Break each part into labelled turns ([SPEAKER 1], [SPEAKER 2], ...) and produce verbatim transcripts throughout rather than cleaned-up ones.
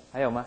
[SPEAKER 1] 还有吗？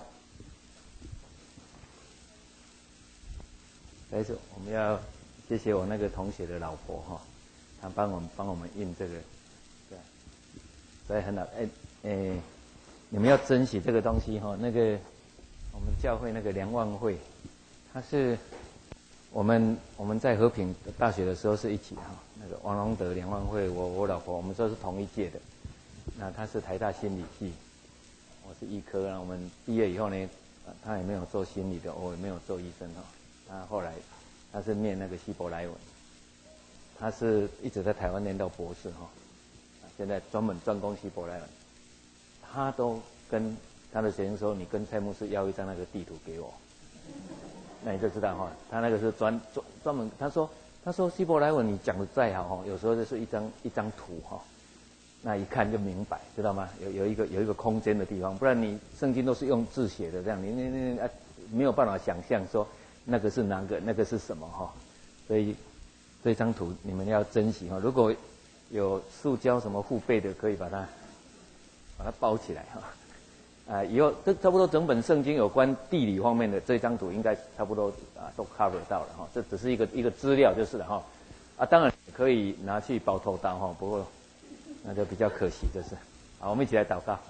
[SPEAKER 1] 但是我们要谢谢我那个同学的老婆哈，她帮我们帮我们印这个，对，所以很好。哎哎，你们要珍惜这个东西哈。那个我们教会那个梁望会，他是我们我们在和平大学的时候是一起哈。那个王荣德、梁望会，我我老婆，我们都是同一届的。那他是台大心理系，我是医科。然后我们毕业以后呢，他也没有做心理的，我也没有做医生哈。他后来他是念那个希伯来文，他是一直在台湾念到博士哈，现在专门专攻希伯来文。他都跟他的学生说：“你跟蔡牧师要一张那个地图给我。”那你就知道哈，他那个是专专专门。他说他说希伯来文你讲的再好哈，有时候就是一张一张图哈，那一看就明白，知道吗？有有一个有一个空间的地方，不然你圣经都是用字写的，这样你你你啊没有办法想象说。那个是哪个？那个是什么哈？所以这张图你们要珍惜哈。如果有塑胶什么护背的，可以把它把它包起来哈。啊，以后这差不多整本圣经有关地理方面的这张图，应该差不多啊都 cover 到了哈。这只是一个一个资料就是了哈。啊，当然可以拿去包头刀哈，不过那就比较可惜就是。好，我们一起来祷告。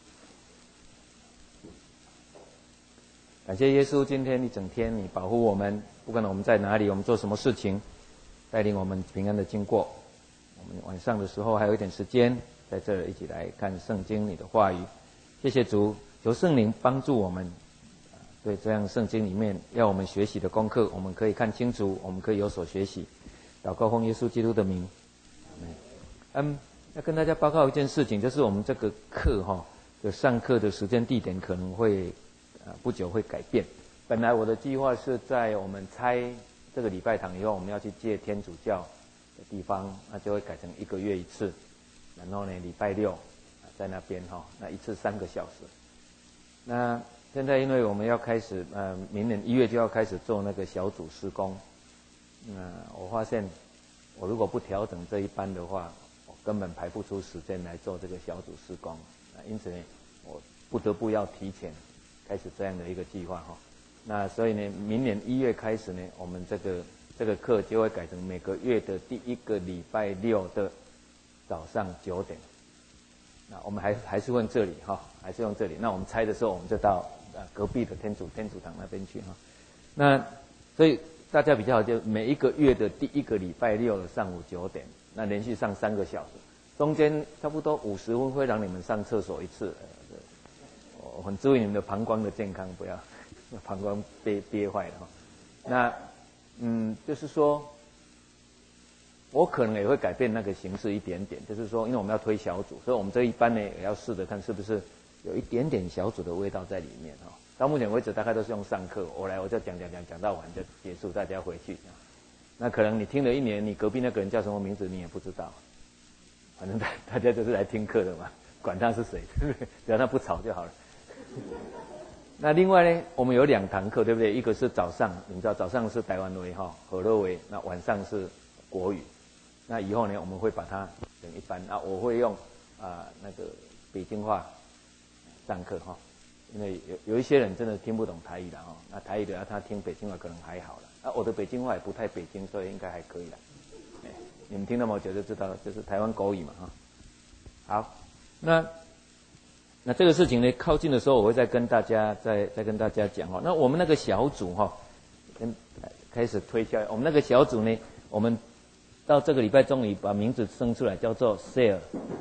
[SPEAKER 1] 感谢耶稣，今天一整天你保护我们，不管我们在哪里，我们做什么事情，带领我们平安的经过。我们晚上的时候还有一点时间，在这儿一起来看圣经你的话语。谢谢主，求圣灵帮助我们，对这样圣经里面要我们学习的功课，我们可以看清楚，我们可以有所学习。祷告奉耶稣基督的名。嗯，要跟大家报告一件事情，就是我们这个课哈的上课的时间地点可能会。啊，不久会改变。本来我的计划是在我们拆这个礼拜堂以后，我们要去借天主教的地方，那就会改成一个月一次。然后呢，礼拜六在那边哈，那一次三个小时。那现在因为我们要开始，呃，明年一月就要开始做那个小组施工。那我发现，我如果不调整这一班的话，我根本排不出时间来做这个小组施工。那因此呢，我不得不要提前。开始这样的一个计划哈，那所以呢，明年一月开始呢，我们这个这个课就会改成每个月的第一个礼拜六的早上九点。那我们还还是用这里哈，还是用这里。那我们拆的时候，我们就到呃隔壁的天主天主堂那边去哈。那所以大家比较好，就每一个月的第一个礼拜六的上午九点，那连续上三个小时，中间差不多五十分会让你们上厕所一次。我很注意你们的膀胱的健康，不要膀胱憋憋坏了哈。那嗯，就是说，我可能也会改变那个形式一点点，就是说，因为我们要推小组，所以我们这一班呢也要试着看是不是有一点点小组的味道在里面哈。到目前为止，大概都是用上课，我来我就讲讲讲讲到晚就结束，大家回去。那可能你听了一年，你隔壁那个人叫什么名字你也不知道，反正大大家就是来听课的嘛，管他是谁，对不对？只要他不吵就好了。那另外呢，我们有两堂课，对不对？一个是早上，你知道早上是台湾维哈和乐维，那晚上是国语。那以后呢，我们会把它等一班啊，我会用啊、呃、那个北京话上课哈，因为有有一些人真的听不懂台语的哈，那台语的他听北京话可能还好了，啊我的北京话也不太北京，所以应该还可以了。哎，你们听那么久就知道，就是台湾国语嘛哈。好，那。那这个事情呢，靠近的时候我会再跟大家再再跟大家讲哈。那我们那个小组哈，跟开始推销。我们那个小组呢，我们到这个礼拜终于把名字生出来，叫做 Share。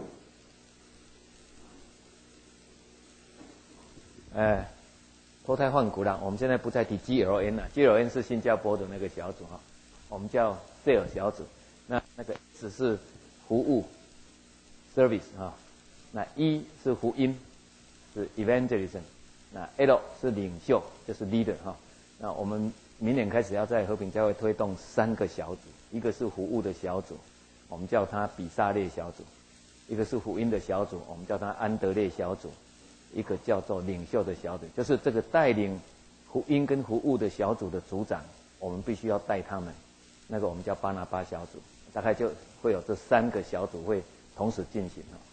[SPEAKER 1] 哎，脱胎换骨了。我们现在不再提 G L N 了 ，G L N 是新加坡的那个小组哈，我们叫 Share 小组。那那个只是服务 service 哈，那 E 是福音。是 evangelism， 那 L 是领袖，就是 leader 哈。那我们明年开始要在和平教会推动三个小组，一个是服务的小组，我们叫它比萨列小组；一个是福音的小组，我们叫它安德烈小组；一个叫做领袖的小组，就是这个带领福音跟服务的小组的组长，我们必须要带他们，那个我们叫巴拿巴小组。大概就会有这三个小组会同时进行。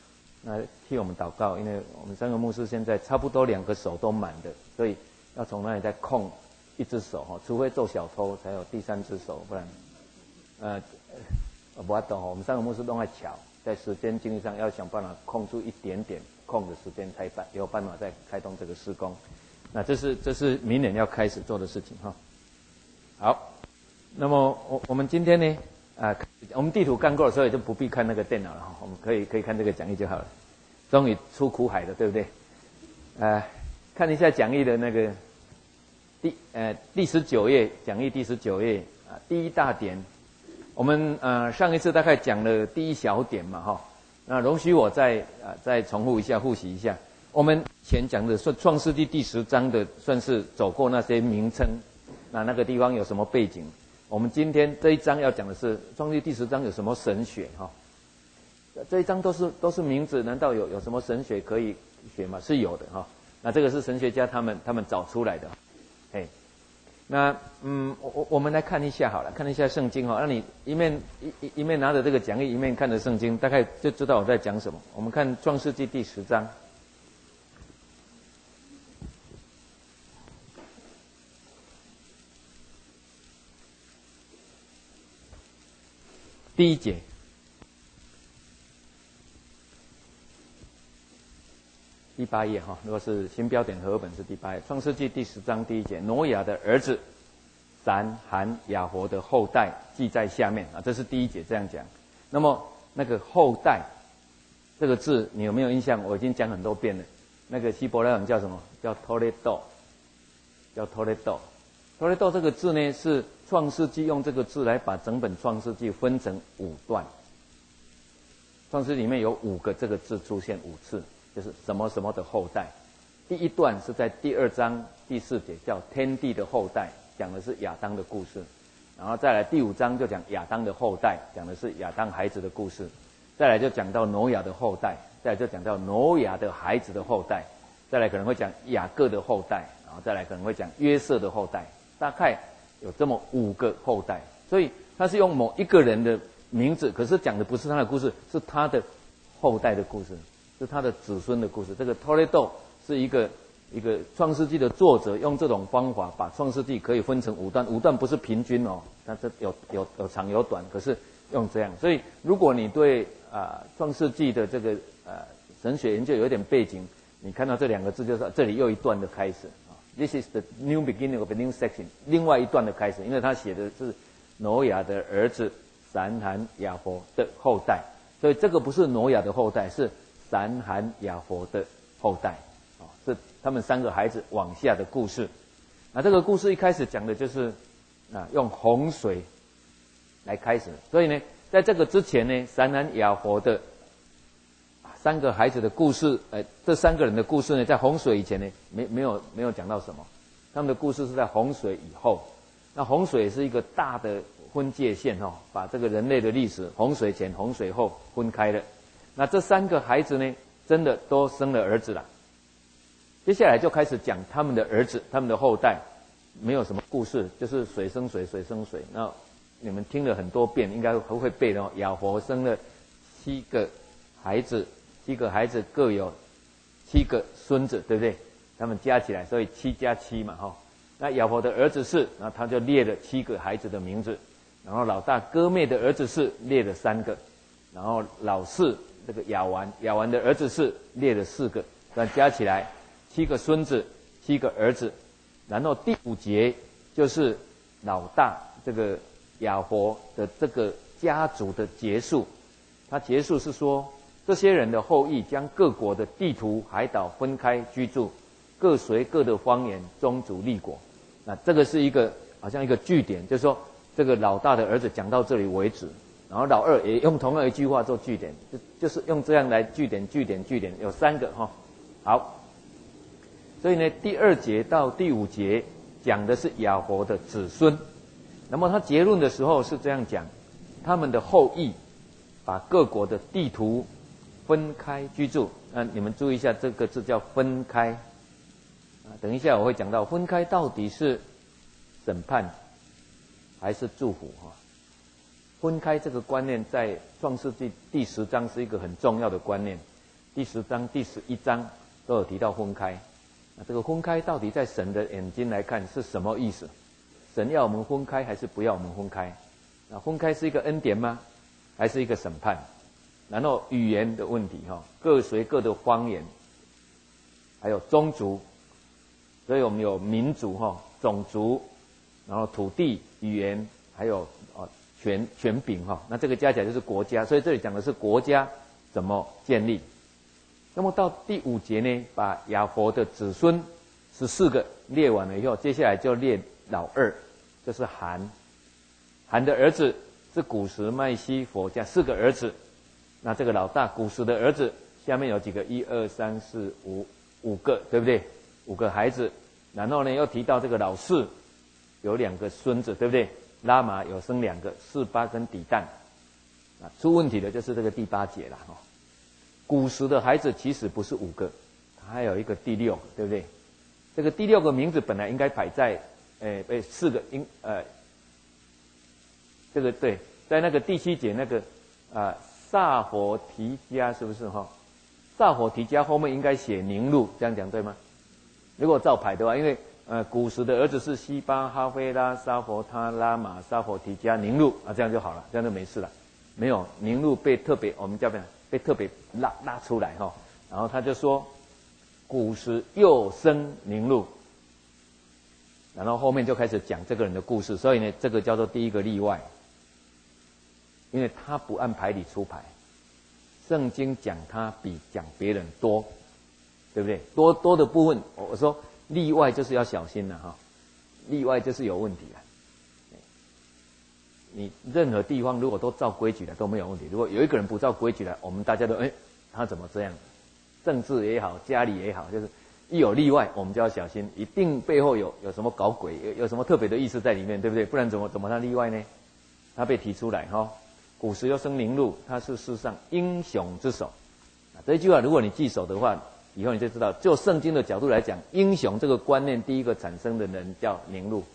[SPEAKER 1] 那替我们祷告，因为我们三个牧师现在差不多两个手都满的，所以要从那里再空一只手哈，除非做小偷才有第三只手，不然，呃，不要动哈。我们三个牧师都在巧，在时间精力上要想办法空出一点点空的时间，才办有办法再开动这个施工。那这是这是明年要开始做的事情哈。好，那么我我们今天呢？啊，我们地图看过了，所以就不必看那个电脑了哈。我们可以可以看这个讲义就好了。终于出苦海了，对不对？呃，看一下讲义的那个第呃第十九页，讲义第十九页啊，第一大点。我们呃上一次大概讲了第一小点嘛哈。那容许我再啊、呃、再重复一下，复习一下。我们前讲的算创世纪第十章的，算是走过那些名称，那那个地方有什么背景？我们今天这一章要讲的是创世纪第十章有什么神学哈？这一章都是都是名字，难道有有什么神学可以学吗？是有的哈。那这个是神学家他们他们找出来的，哎，那嗯，我我们来看一下好了，看一下圣经哈。那你一面一一面拿着这个讲义，一面看着圣经，大概就知道我在讲什么。我们看创世纪第十章。第一节，第八页哈，如果是新标点和合本是第八页。创世纪第十章第一节，挪亚的儿子闪、含、雅弗的后代记在下面啊，这是第一节这样讲。那么那个后代这个字你有没有印象？我已经讲很多遍了。那个希伯来文叫什么？叫 Toledo， 叫 Toledo。Toledo 这个字呢，是创世纪用这个字来把整本创世纪分成五段。创世里面有五个这个字出现五次，就是什么什么的后代。第一段是在第二章第四节，叫天地的后代，讲的是亚当的故事。然后再来第五章就讲亚当的后代，讲的是亚当孩子的故事。再来就讲到挪亚的后代，再来就讲到挪亚的孩子的后代，再来可能会讲雅各的后代，然后再来可能会讲约瑟的后代。大概有这么五个后代，所以他是用某一个人的名字，可是讲的不是他的故事，是他的后代的故事，是他的子孙的故事。这个 Toledo 是一个一个创世纪的作者，用这种方法把创世纪可以分成五段，五段不是平均哦，它这有有有长有短，可是用这样。所以如果你对啊、呃、创世纪的这个呃神学研究有一点背景，你看到这两个字，就是这里又一段的开始。This is the new beginning of a new section。另外一段的开始，因为他写的是挪亚的儿子闪、含、雅弗的后代，所以这个不是挪亚的后代，是闪、含、雅弗的后代，啊，是他们三个孩子往下的故事。那这个故事一开始讲的就是啊，用洪水来开始。所以呢，在这个之前呢，闪、含、雅弗的三个孩子的故事，呃，这三个人的故事呢，在洪水以前呢，没没有没有讲到什么。他们的故事是在洪水以后。那洪水是一个大的分界线哦，把这个人类的历史，洪水前、洪水后分开了。那这三个孩子呢，真的都生了儿子了。接下来就开始讲他们的儿子，他们的后代，没有什么故事，就是水生水，水生水。那你们听了很多遍，应该会会背的哦。雅弗生了七个孩子。七个孩子各有七个孙子，对不对？他们加起来，所以七加七嘛，哈。那雅弗的儿子是，然后他就列了七个孩子的名字。然后老大哥妹的儿子是列了三个，然后老四这个亚完，亚完的儿子是列了四个，那加起来七个孙子，七个儿子。然后第五节就是老大这个雅弗的这个家族的结束，他结束是说。这些人的后裔将各国的地图、海岛分开居住，各随各的方言，宗族立国。那这个是一个好像一个据点，就是说这个老大的儿子讲到这里为止，然后老二也用同样一句话做据点，就就是用这样来据点、据点、据点，有三个哈。好，所以呢，第二节到第五节讲的是雅弗的子孙，那么他结论的时候是这样讲：他们的后裔把各国的地图。分开居住，那你们注意一下，这个字叫分开。啊，等一下我会讲到分开到底是审判还是祝福哈？分开这个观念在创世纪第十章是一个很重要的观念。 第十章、第十一章都有提到分开。那这个分开到底在神的眼睛来看是什么意思？神要我们分开还是不要我们分开？那分开是一个恩典吗？还是一个审判？然后语言的问题哈，各随各的方言，还有宗族，所以我们有民族哈、种族，然后土地、语言，还有啊权权柄哈。那这个加起来就是国家，所以这里讲的是国家怎么建立。那么到第五节呢，把亚佛的子孙十四个列完了以后，接下来就列老二，就是含。含的儿子是古时、麦西、佛家四个儿子。那这个老大古时的儿子下面有几个？一二三四五五个，对不对？五个孩子。然后呢，又提到这个老四有两个孙子，对不对？拉玛有生两个，示巴跟底但。啊，出问题的就是这个第八节了哈。古时的孩子其实不是五个，还有一个第六个，对不对？这个第六个名字本来应该摆在，诶，被四个应呃，这个对，在那个第七节那个啊。呃萨佛提加是不是哈？萨佛提加后面应该写宁录，这样讲对吗？如果照排的话，因为呃古时的儿子是西巴、哈菲拉、沙佛他、拉玛、沙佛提加、宁录啊，这样就好了，这样就没事了。没有宁录被特别，我们叫什么？被特别拉拉出来哈。然后他就说，古时又生宁录，然后后面就开始讲这个人的故事，所以呢，这个叫做第一个例外。因为他不按牌理出牌，圣经讲他比讲别人多，对不对？多多的部分，我说例外就是要小心了哈，例外就是有问题了。你任何地方如果都照规矩来都没有问题，如果有一个人不照规矩来，我们大家都哎，他怎么这样？政治也好，家里也好，就是一有例外，我们就要小心，一定背后有有什么搞鬼，有有什么特别的意思在里面，对不对？不然怎么怎么他例外呢？他被提出来哈。古时又生宁录，他是世上英雄之首。啊，这一句话如果你记熟的话，以后你就知道，就圣经的角度来讲，英雄这个观念第一个产生的人叫宁录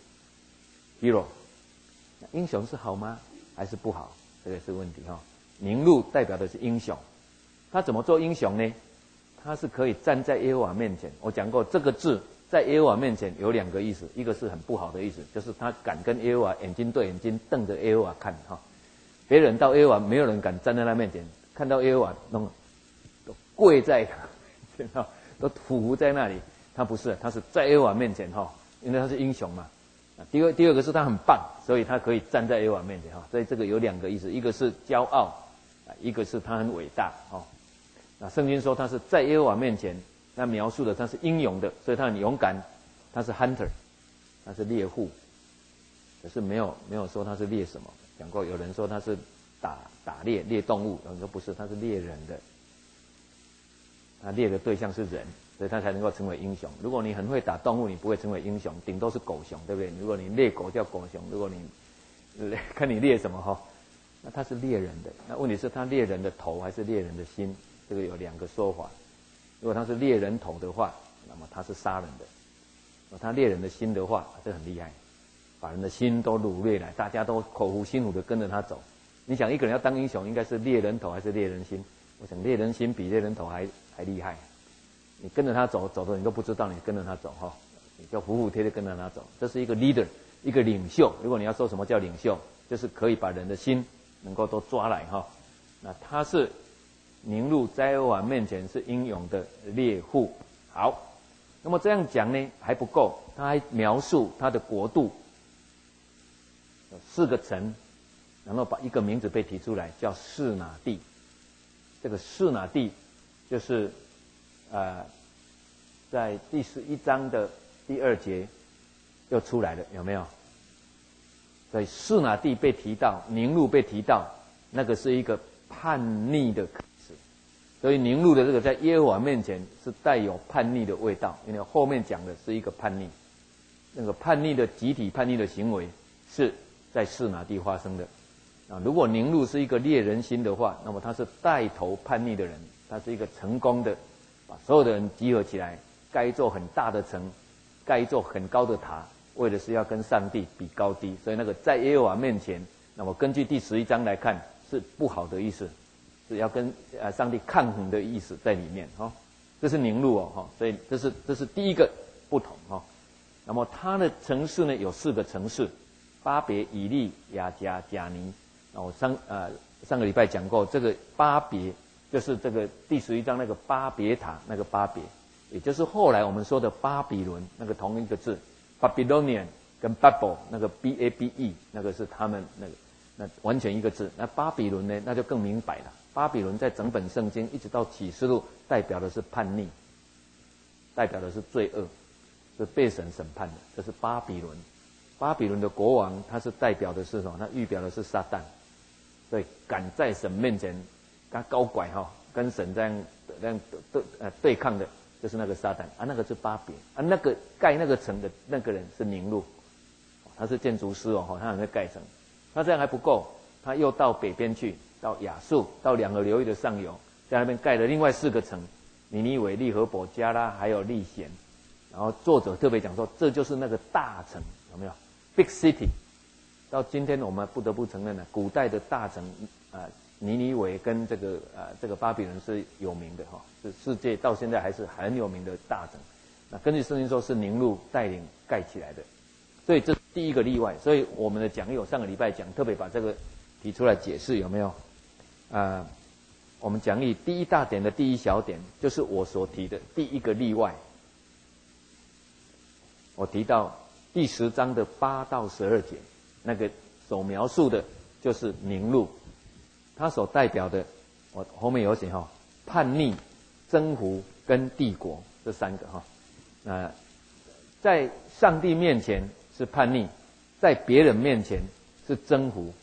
[SPEAKER 1] ，hero。英雄是好吗？还是不好？这个是问题哈。宁录代表的是英雄，他怎么做英雄呢？他是可以站在耶和华面前。我讲过，这个字在耶和华面前有两个意思，一个是很不好的意思，就是他敢跟耶和华眼睛对眼睛瞪着耶和华看哈。别人到耶和华，没有人敢站在他面前，看到耶和华都都跪在，都匍匐在那里。他不是，他是在耶和华面前哈，因为他是英雄嘛。第二第二个是他很棒，所以他可以站在耶和华面前哈。所以这个有两个意思，一个是骄傲，一个是他很伟大哈。那圣经说他是在耶和华面前，那描述的他是英勇的，所以他很勇敢，他是 hunter， 他是猎户，可是没有没有说他是猎什么。讲过，有人说他是打打猎猎动物，有人说不是，他是猎人的。他猎的对象是人，所以他才能够成为英雄。如果你很会打动物，你不会成为英雄，顶多是狗熊，对不对？如果你猎狗叫狗熊，如果你看你猎什么哈，那他是猎人的。那问题是他猎人的头还是猎人的心？这个有两个说法。如果他是猎人头的话，那么他是杀人的；如果他猎人的心的话，这很厉害。把人的心都掳掠来，大家都口服心服的跟着他走。你想一个人要当英雄，应该是猎人头还是猎人心？我想猎人心比猎人头还还厉害。你跟着他走，走的你都不知道你跟着他走哈，你就服服帖帖跟着他走。这是一个 leader， 一个领袖。如果你要说什么叫领袖，就是可以把人的心能够都抓来哈。那他是宁录在耶和华面前是英勇的猎户。好，那么这样讲呢还不够，他还描述他的国度。有四个城，然后把一个名字被提出来，叫示拿地。这个示拿地就是呃，在第十一章的第二节又出来了，有没有？所以示拿地被提到，宁录被提到，那个是一个叛逆的开始。所以宁录的这个在耶和华面前是带有叛逆的味道，因为后面讲的是一个叛逆，那个叛逆的集体叛逆的行为是在示拿地发生的啊。如果宁录是一个猎人心的话，那么他是带头叛逆的人，他是一个成功的，把所有的人集合起来，盖一座很大的城，盖一座很高的塔，为的是要跟上帝比高低。所以那个在耶和华面前，那么根据第十一章来看是不好的意思， 是要跟呃上帝抗衡的意思在里面哈、哦。这是宁录哦哈，所以这是这是第一个不同哈、哦。那么它的城市呢有四个城市：巴别、以利、雅加、贾尼。那我上呃上个礼拜讲过，这个巴别就是这个第十一章那个巴别塔那个巴别，也就是后来我们说的巴比伦那个同一个字 ，Babylonian 跟 Babel 那个 B A B E 那个是他们那个那完全一个字。那巴比伦呢，那就更明白了。巴比伦在整本圣经一直到启示录，代表的是叛逆，代表的是罪恶，是被神审判的。这是巴比伦。巴比伦的国王，他是代表的是什么？他预表的是撒旦。所以敢在神面前他高拐哈，跟神这样这样对呃对抗的，就是那个撒旦啊，那个是巴别啊，那个盖那个城的那个人是宁录，他是建筑师哦，他很会盖城。他这样还不够，他又到北边去，到亚述，到两河流域的上游，在那边盖了另外四个城：尼尼微、利和伯、加拉，还有利贤。然后作者特别讲说，这就是那个大城，有没有 ？Big City。到今天我们不得不承认了，古代的大城啊、呃，尼尼微跟这个呃这个巴比伦是有名的哈、哦，是世界到现在还是很有名的大城。那根据圣经说是宁录带领盖起来的，所以这是第一个例外。所以我们的讲义，我上个礼拜讲特别把这个提出来解释，有没有？啊、呃，我们讲义第一大点的第一小点就是我所提的第一个例外。我提到第十章的八到十二节。那个所描述的就是宁录，它所代表的，我后面有写哈，叛逆、征服跟帝国这三个哈。那在上帝面前是叛逆，在别人面前是征服，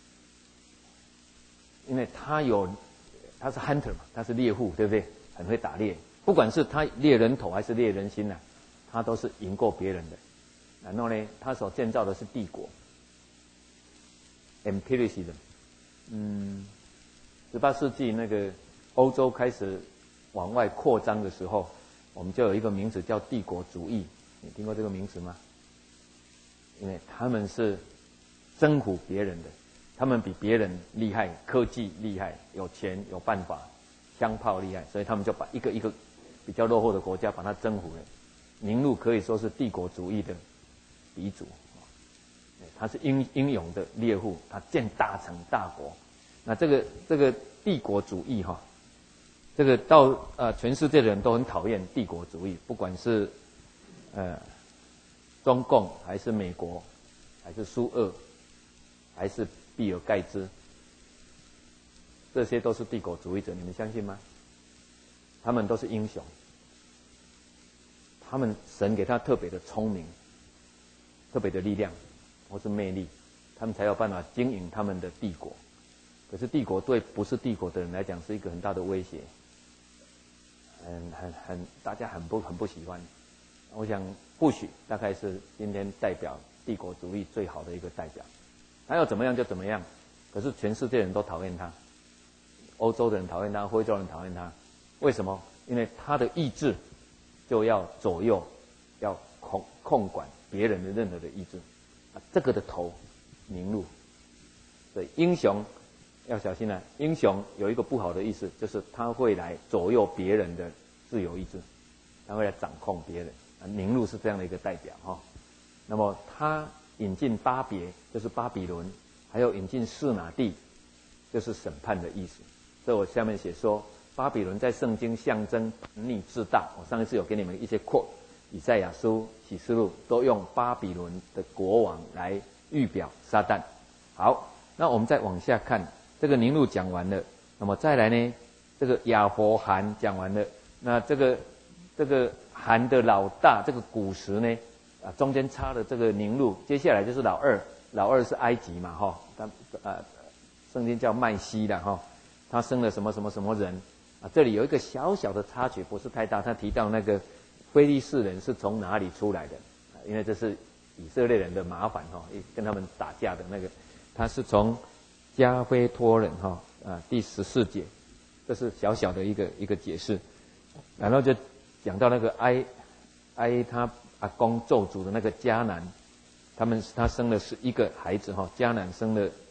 [SPEAKER 1] 因为他有他是 hunter 嘛，他是猎户，对不对？很会打猎，不管是他猎人头还是猎人心呐、啊，他都是赢过别人的。然后呢，他所建造的是帝国。Empiricism， 嗯，十八世纪那个欧洲开始往外扩张的时候，我们就有一个名词叫帝国主义。你听过这个名词吗？因为他们是征服别人的，他们比别人厉害，科技厉害，有钱有办法，枪炮厉害，所以他们就把一个一个比较落后的国家把它征服了。宁录可以说是帝国主义的鼻祖。他是英英勇的猎户，他建大城大国。那这个这个帝国主义哈，这个到呃全世界的人都很讨厌帝国主义，不管是呃中共还是美国，还是苏俄，还是比尔盖茨，这些都是帝国主义者，你们相信吗？他们都是英雄，他们神给他特别的聪明，特别的力量。或是魅力，他们才有办法经营他们的帝国。可是帝国对不是帝国的人来讲是一个很大的威胁，很很很大家很不很不喜欢。我想或许大概是今天代表帝国主义最好的一个代表。他要怎么样就怎么样，可是全世界人都讨厌他，欧洲的人讨厌他，非洲人讨厌他。为什么？因为他的意志就要左右，要控控管别人的任何的意志。这个的头，宁录，所以英雄要小心啊！英雄有一个不好的意思，就是他会来左右别人的自由意志，他会来掌控别人。宁录是这样的一个代表哈、哦。那么他引进巴别，就是巴比伦，还有引进示拿地，就是审判的意思。所以我下面写说，巴比伦在圣经象征逆至大。我上一次有给你们一些 quote。以赛亚书、启示录都用巴比伦的国王来预表撒旦。好，那我们再往下看，这个宁录讲完了，那么再来呢，这个亚伯罕讲完了，那这个这个韩的老大这个古时呢，啊中间插了这个宁录，接下来就是老二，老二是埃及嘛，哈，他呃圣经叫麦西的哈，他生了什么什么什么人啊？这里有一个小小的插曲，不是太大，他提到那个。非利士人是从哪里出来的？因为这是以色列人的麻烦哈，跟他们打架的那个，他是从加菲托人哈啊第十四节，这是小小的一个一个解释，然后就讲到那个哀哀他阿公咒诅的那个迦南，他们他生了是一个孩子哈，迦南生了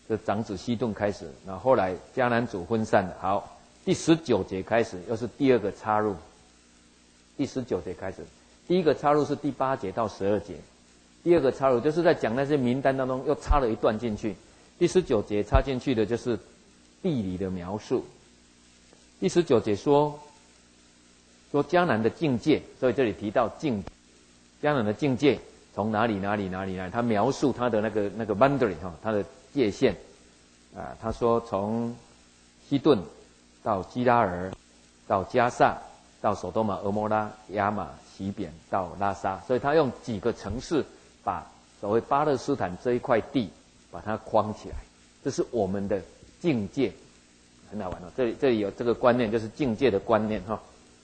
[SPEAKER 1] 这长子西顿开始，那后来迦南族分散了。好，第十九节开始，又是第二个插入。第十九节开始，第一个插入是第八节到十二节，第二个插入就是在讲那些名单当中又插了一段进去。第十九节插进去的就是地理的描述。第十九节说说迦南的境界，所以这里提到境，迦南的境界从哪里哪里哪里哪里，他描述他的那个那个 boundary 哈，他的界限啊。他说从西顿到基拉尔，到加萨，到索多玛、俄摩拉、亚玛、西扁，到拉撒，所以他用几个城市把所谓巴勒斯坦这一块地把它框起来，这是我们的境界，很好玩哦。这里这里有这个观念，就是境界的观念哈。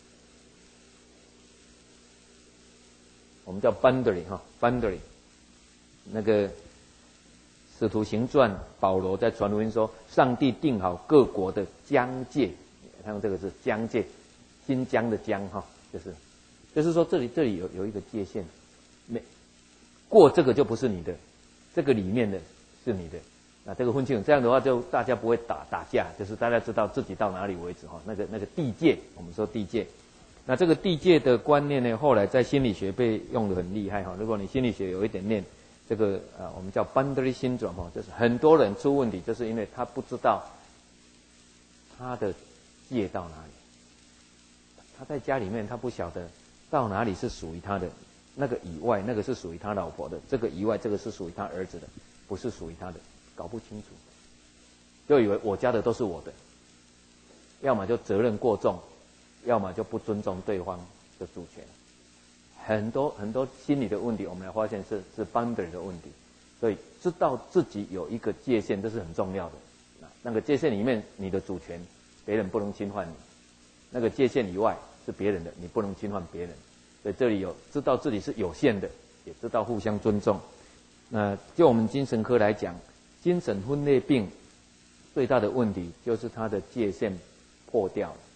[SPEAKER 1] 我们叫 boundary 哈 boundary。那个使徒行传保罗在传福音说，上帝定好各国的疆界，他用这个是疆界，新疆的疆哈，就是就是说这里这里有有一个界限，没过这个就不是你的，这个里面的是你的。那这个分清楚，这样的话就大家不会打打架，就是大家知道自己到哪里为止哈。那个那个地界，我们说地界。那这个地界的观念呢，后来在心理学被用得很厉害哈。如果你心理学有一点念这个呃，我们叫 boundary syndrome 哈，就是很多人出问题，就是因为他不知道他的界到哪里。他在家里面，他不晓得到哪里是属于他的，那个以外，那个是属于他老婆的，这个以外，这个是属于他儿子的，不是属于他的，搞不清楚，就以为我家的都是我的，要么就责任过重，要么就不尊重对方的主权。很多很多心理的问题，我们来发现是是 boundary 的问题，所以知道自己有一个界限，这是很重要的。那个界限里面，你的主权，别人不能侵犯你；那个界限以外是别人的，你不能侵犯别人。所以这里有知道自己是有限的，也知道互相尊重。那就我们精神科来讲，精神分裂病最大的问题就是它的界限破掉了。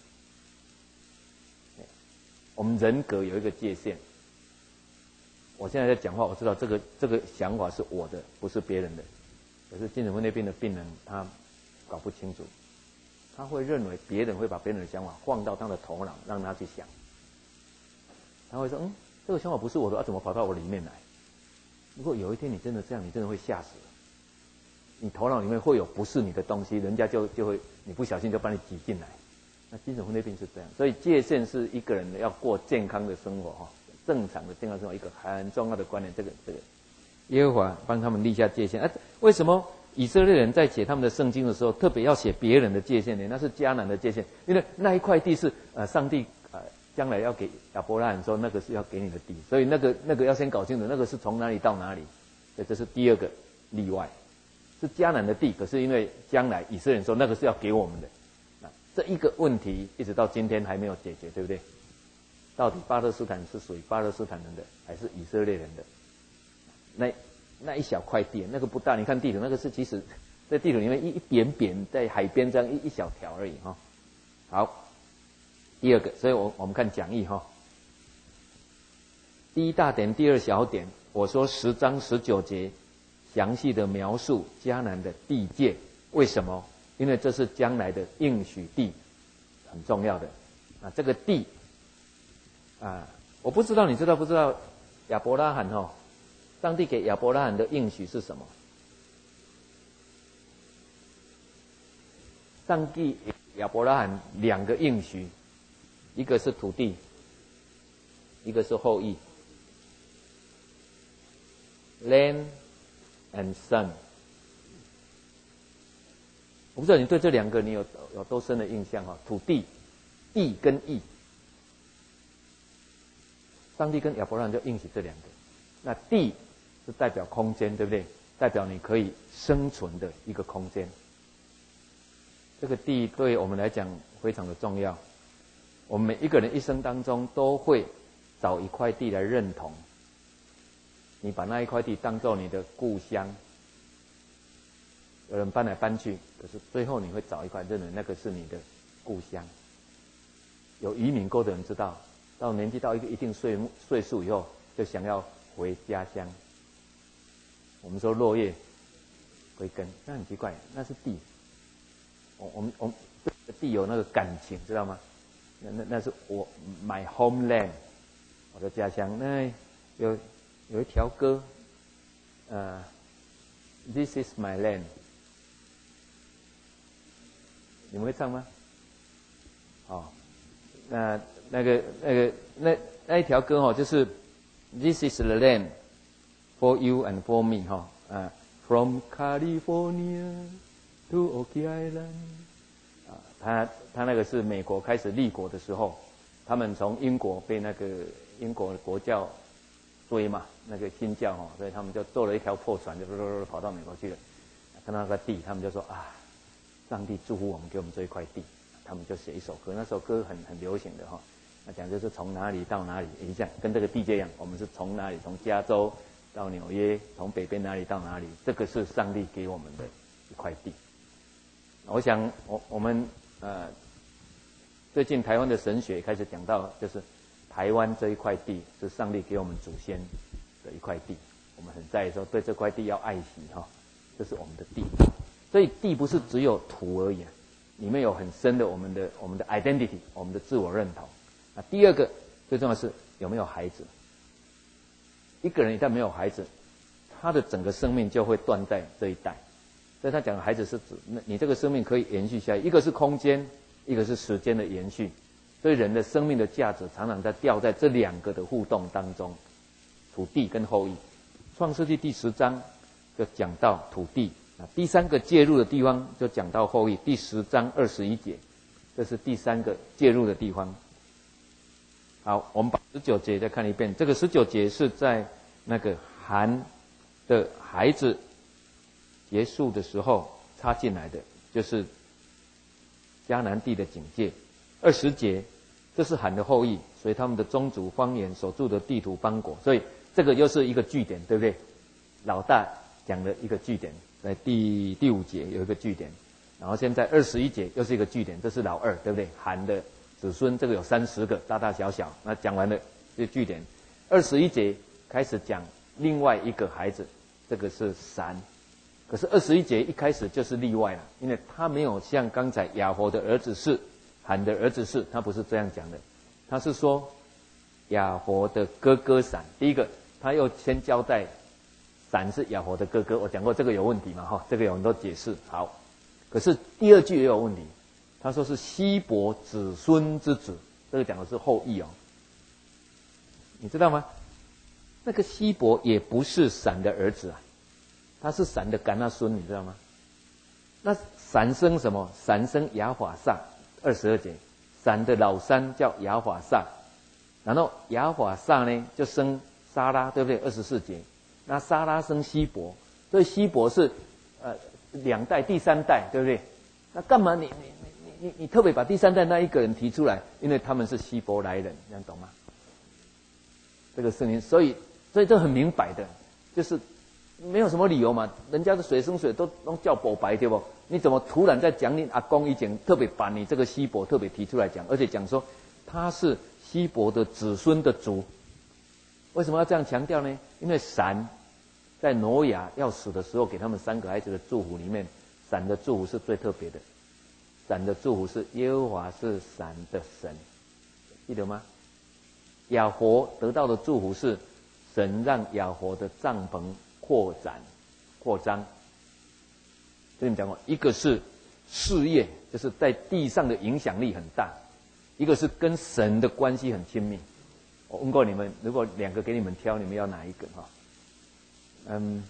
[SPEAKER 1] 我们人格有一个界限。我现在在讲话，我知道这个这个想法是我的，不是别人的。可是精神分裂病的病人他搞不清楚，他会认为别人会把别人的想法放到他的头脑，让他去想。他会说：“嗯，这个想法不是我的，啊，怎么跑到我里面来？”如果有一天你真的这样，你真的会吓死了。你头脑里面会有不是你的东西，人家就就会你不小心就把你挤进来。那精神分裂病是这样，所以界限是一个人要过健康的生活哈。正常的健康生活一个很重要的观念，这个这个耶和华帮他们立下界限。啊，为什么以色列人在写他们的圣经的时候，特别要写别人的界限呢？那是迦南的界限，因为那一块地是呃上帝呃将来要给亚伯拉罕说那个是要给你的地，所以那个那个要先搞清楚，那个是从哪里到哪里。所以这是第二个例外，是迦南的地，可是因为将来以色列人说那个是要给我们的，那这一个问题一直到今天还没有解决，对不对？到底巴勒斯坦是属于巴勒斯坦人的，还是以色列人的？那那一小块地，那个不大。你看地图，那个是其实，在地图里面一一扁扁在海边这样一一小条而已哈。好，第二个，所以我我们看讲义哈。第一大点，第二小点，我说十章十九节，详细的描述迦南的地界。为什么？因为这是将来的应许地，很重要的。啊，这个地。啊，我不知道你知道不知道亚伯拉罕哦，上帝给亚伯拉罕的应许是什么？上帝给亚伯拉罕两个应许，一个是土地，一个是后裔。Land and son。我不知道你对这两个你有有多深的印象哈？土地、地跟义。上帝跟亚伯拉罕就应许这两个，那地是代表空间，对不对？代表你可以生存的一个空间。这个地对我们来讲非常的重要。我们每一个人一生当中都会找一块地来认同，你把那一块地当作你的故乡。有人搬来搬去，可是最后你会找一块认为那个是你的故乡。有移民过的人知道。到年纪到一个一定岁岁数以后，就想要回家乡。我们说落叶归根，那很奇怪，那是地。我我们我们对地有那个感情，知道吗？那那那是我 my homeland， 我的家乡。那有有一条歌，呃 ，This is my land， 你们会唱吗？哦，那那个那个那那一条歌哦，就是 This is the land for you and for me 哈、哦、啊 ，From California to Oki Island。他他那个是美国开始立国的时候，他们从英国被那个英国国教追嘛，那个新教哦，所以他们就坐了一条破船，就跑到美国去了。看到那个地，他们就说啊，上帝祝福我们，给我们这一块地。他们就写一首歌，那首歌很很流行的哈、哦。那讲就是从哪里到哪里，一样跟这个地界一样，我们是从哪里，从加州到纽约，从北边哪里到哪里，这个是上帝给我们的一块地。我想我我们。呃，最近台湾的神学开始讲到，就是台湾这一块地是上帝给我们祖先的一块地，我们很在意说对这块地要爱惜哈、哦，这是我们的地。所以地不是只有土而已、啊，里面有很深的我们的我们的 identity， 我们的自我认同。啊，第二个最重要是有没有孩子。一个人一旦没有孩子，他的整个生命就会断在这一代。所以他讲的孩子是指，那你这个生命可以延续下来，一个是空间，一个是时间的延续。所以人的生命的价值常常在掉在这两个的互动当中，土地跟后裔。创世纪第十章就讲到土地，啊，第三个介入的地方就讲到后裔。第十章二十一节，这是第三个介入的地方。好，我们把十九节再看一遍。这个十九节是在那个含的孩子结束的时候插进来的，就是迦南地的警戒。二十节，这是含的后裔，所以他们的宗族、方言、所住的地图、邦国，所以这个又是一个据点，对不对？老大讲的一个据点，在第第五节有一个据点，然后现在二十一节又是一个据点，这是老二，对不对？含的子孙，这个有三十个，大大小小。那讲完了这据点，二十一节开始讲另外一个孩子，这个是闪。可是二十一节一开始就是例外了，因为他没有像刚才亚佛的儿子是，含的儿子是，他不是这样讲的，他是说亚佛的哥哥闪。第一个，他又先交代闪是亚佛的哥哥，我讲过这个有问题嘛，哈，这个有很多解释。好，可是第二句也有问题，他说是希伯子孙之子，这个讲的是后裔哦，你知道吗？那个希伯也不是闪的儿子啊。他是闪的干那孙，你知道吗？那闪生什么？闪生亚法萨，二十二节。闪的老三叫亚法萨，然后亚法萨呢就生撒拉，对不对？二十四节。那撒拉生希伯，所以希伯是呃两代，第三代，对不对？那干嘛你你你你你特别把第三代那一个人提出来？因为他们是希伯来人，这样懂吗？这个声音，所以所以这很明摆的，就是。没有什么理由嘛，人家的水生水都都叫伯白，对不？你怎么突然在讲你阿公以前特别把你这个希伯特别提出来讲，而且讲说他是希伯的子孙的族？为什么要这样强调呢？因为闪在挪亚要死的时候给他们三个孩子的祝福里面，闪的祝福是最特别的。闪的祝福是耶和华是闪的神，记得吗？亚佛得到的祝福是神让亚佛的帐篷扩展、扩张。跟你们讲过，一个是事业，就是在地上的影响力很大；一个是跟神的关系很亲密。我问过你们，如果两个给你们挑，你们要哪一个？哈，嗯，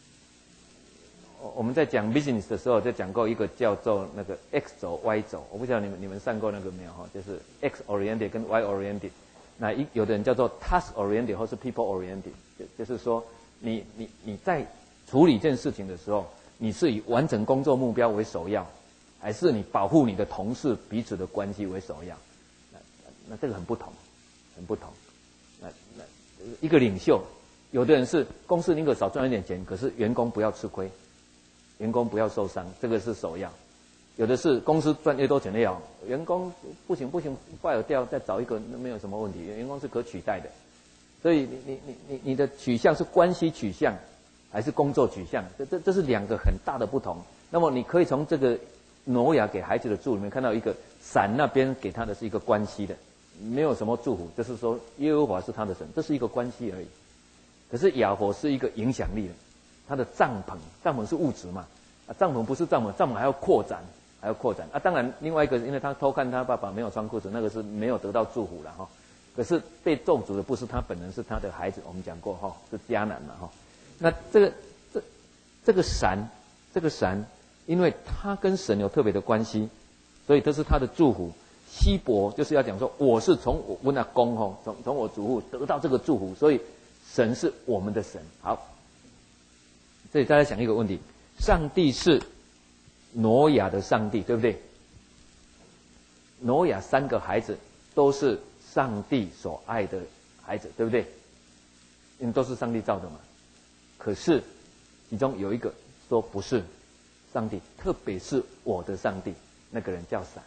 [SPEAKER 1] 我们在讲 business 的时候，就讲过一个叫做那个 X 轴、Y 轴。我不知道你们你们上过那个没有？哈，就是 X oriented 跟 Y oriented。那一有的人叫做 task oriented 或是 people oriented， 就就是说。你你你在处理一件事情的时候，你是以完成工作目标为首要，还是你保护你的同事彼此的关系为首要？那那这个很不同，很不同。那那一个领袖，有的人是公司宁可少赚一点钱，可是员工不要吃亏，员工不要受伤，这个是首要。有的是公司赚越多钱越好，员工不行不行，fire掉再找一个那没有什么问题，员工是可取代的。所以你你你你你的取向是关系取向， 还是工作取向？这这这是两个很大的不同。那么你可以从这个挪亚给孩子的祝里面看到一个闪那边给他的是一个关系的，没有什么祝福，就是说耶和华是他的神，这是一个关系而已。可是亚伯是一个影响力的，他的帐篷，帐篷是物质嘛，啊，帐篷不是帐篷，帐篷还要扩展，还要扩展啊。当然，另外一个，因为他偷看他爸爸没有穿裤子，那个是没有得到祝福了哈。可是被咒诅的不是他本人，是他的孩子。我们讲过哈，是迦南嘛哈。那这个这这个闪，这个闪，因为他跟神有特别的关系，所以这是他的祝福。希伯就是要讲说，我是从我问阿公哈，从从我祖父得到这个祝福，所以神是我们的神。好，这里大家想一个问题：上帝是挪亚的上帝，对不对？挪亚三个孩子都是上帝所爱的孩子，对不对？因为都是上帝造的嘛。可是其中有一个说不是上帝，特别是我的上帝，那个人叫闪。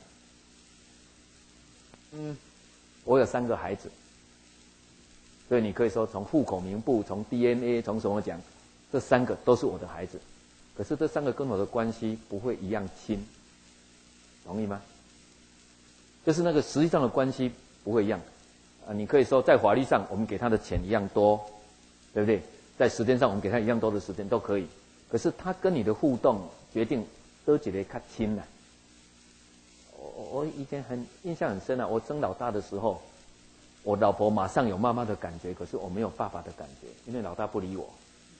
[SPEAKER 1] 嗯，我有三个孩子，所以你可以说从户口名簿、从 D N A、从什么讲，这三个都是我的孩子。可是这三个跟我的关系不会一样亲，同意吗？就是那个实际上的关系不会一样啊。你可以说在法律上我们给他的钱一样多，对不对？在时间上我们给他一样多的时间都可以。可是他跟你的互动决定多几类较亲了。我我以前很印象很深啊，我生老大的时候，我老婆马上有妈妈的感觉，可是我没有爸爸的感觉，因为老大不理我，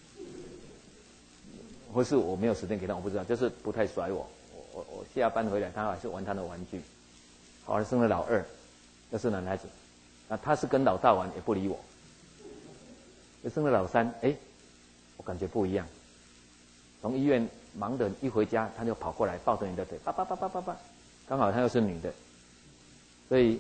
[SPEAKER 1] 或是我没有时间给他，我不知道，就是不太甩我。我我我下班回来，他还是玩他的玩具。好像生了老二，又是男孩子，那他是跟老大玩也不理我。又生了老三，哎，我感觉不一样。从医院忙的一回家，他就跑过来抱着你的腿，叭叭叭叭叭叭。刚好她又是女的，所以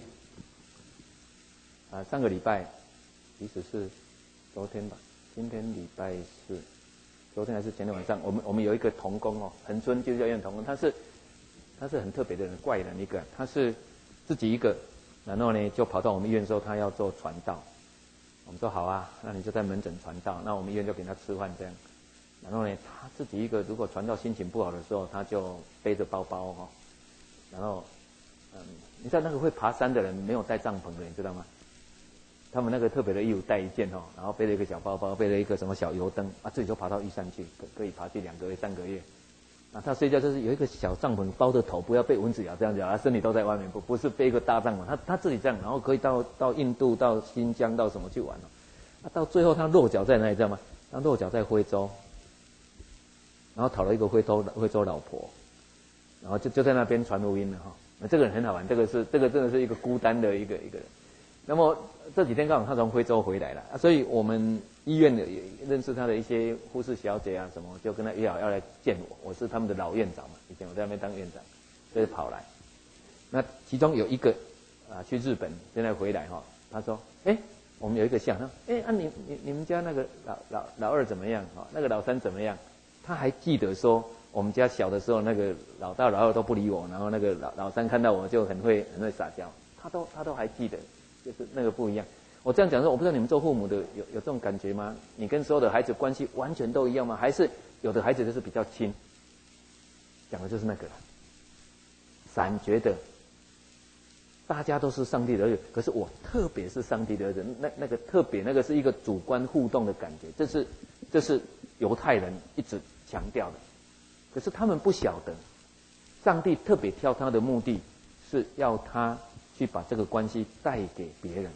[SPEAKER 1] 啊，上个礼拜，其实是昨天吧，今天礼拜四，昨天还是前天晚上，我们我们有一个同工哦，恒春基督教院同工，他是他是很特别的人，怪人一个，他是自己一个，然后呢就跑到我们医院说他要做传道，我们说好啊，那你就在门诊传道，那我们医院就给他吃饭这样，然后呢他自己一个，如果传道心情不好的时候，他就背着包包哈。然后，嗯，你知道那个会爬山的人没有带帐篷的，你知道吗？他们那个特别的衣服带一件哦，然后背了一个小包包，背了一个什么小油灯啊，自己就爬到玉山去，可可以爬去两个月、三个月。啊，他睡觉就是有一个小帐篷包着头，不要被蚊子咬这样子，他身体都在外面，不不是背一个大帐篷，他他自己这样，然后可以到到印度、到新疆、到什么去玩哦。啊，到最后他落脚在哪里知道吗？他落脚在徽州，然后讨了一个徽州徽州老婆。然后就就在那边传福音了哈，那这个人很好玩，这个是这个真的是一个孤单的一个一个人。那么这几天刚好他从徽州回来了，啊、所以我们医院的也认识他的一些护士小姐啊什么，就跟他约好要来见我，我是他们的老院长嘛，以前我在那边当院长，所以跑来。那其中有一个啊去日本，现在回来哈，他说，哎，我们有一个像，他说，哎啊你你你们家那个老老老二怎么样哈？那个老三怎么样？他还记得说。我们家小的时候，那个老大、老二都不理我，然后那个老老三看到我就很会很会撒娇，他都他都还记得，就是那个不一样。我这样讲说，我不知道你们做父母的有有这种感觉吗？你跟所有的孩子关系完全都一样吗？还是有的孩子就是比较亲？讲的就是那个了。闪觉得大家都是上帝的儿子，可是我特别是上帝的儿子，那那个特别那个是一个主观互动的感觉，这是这是犹太人一直强调的。可是他们不晓得，上帝特别挑他的目的是要他去把这个关系带给别人。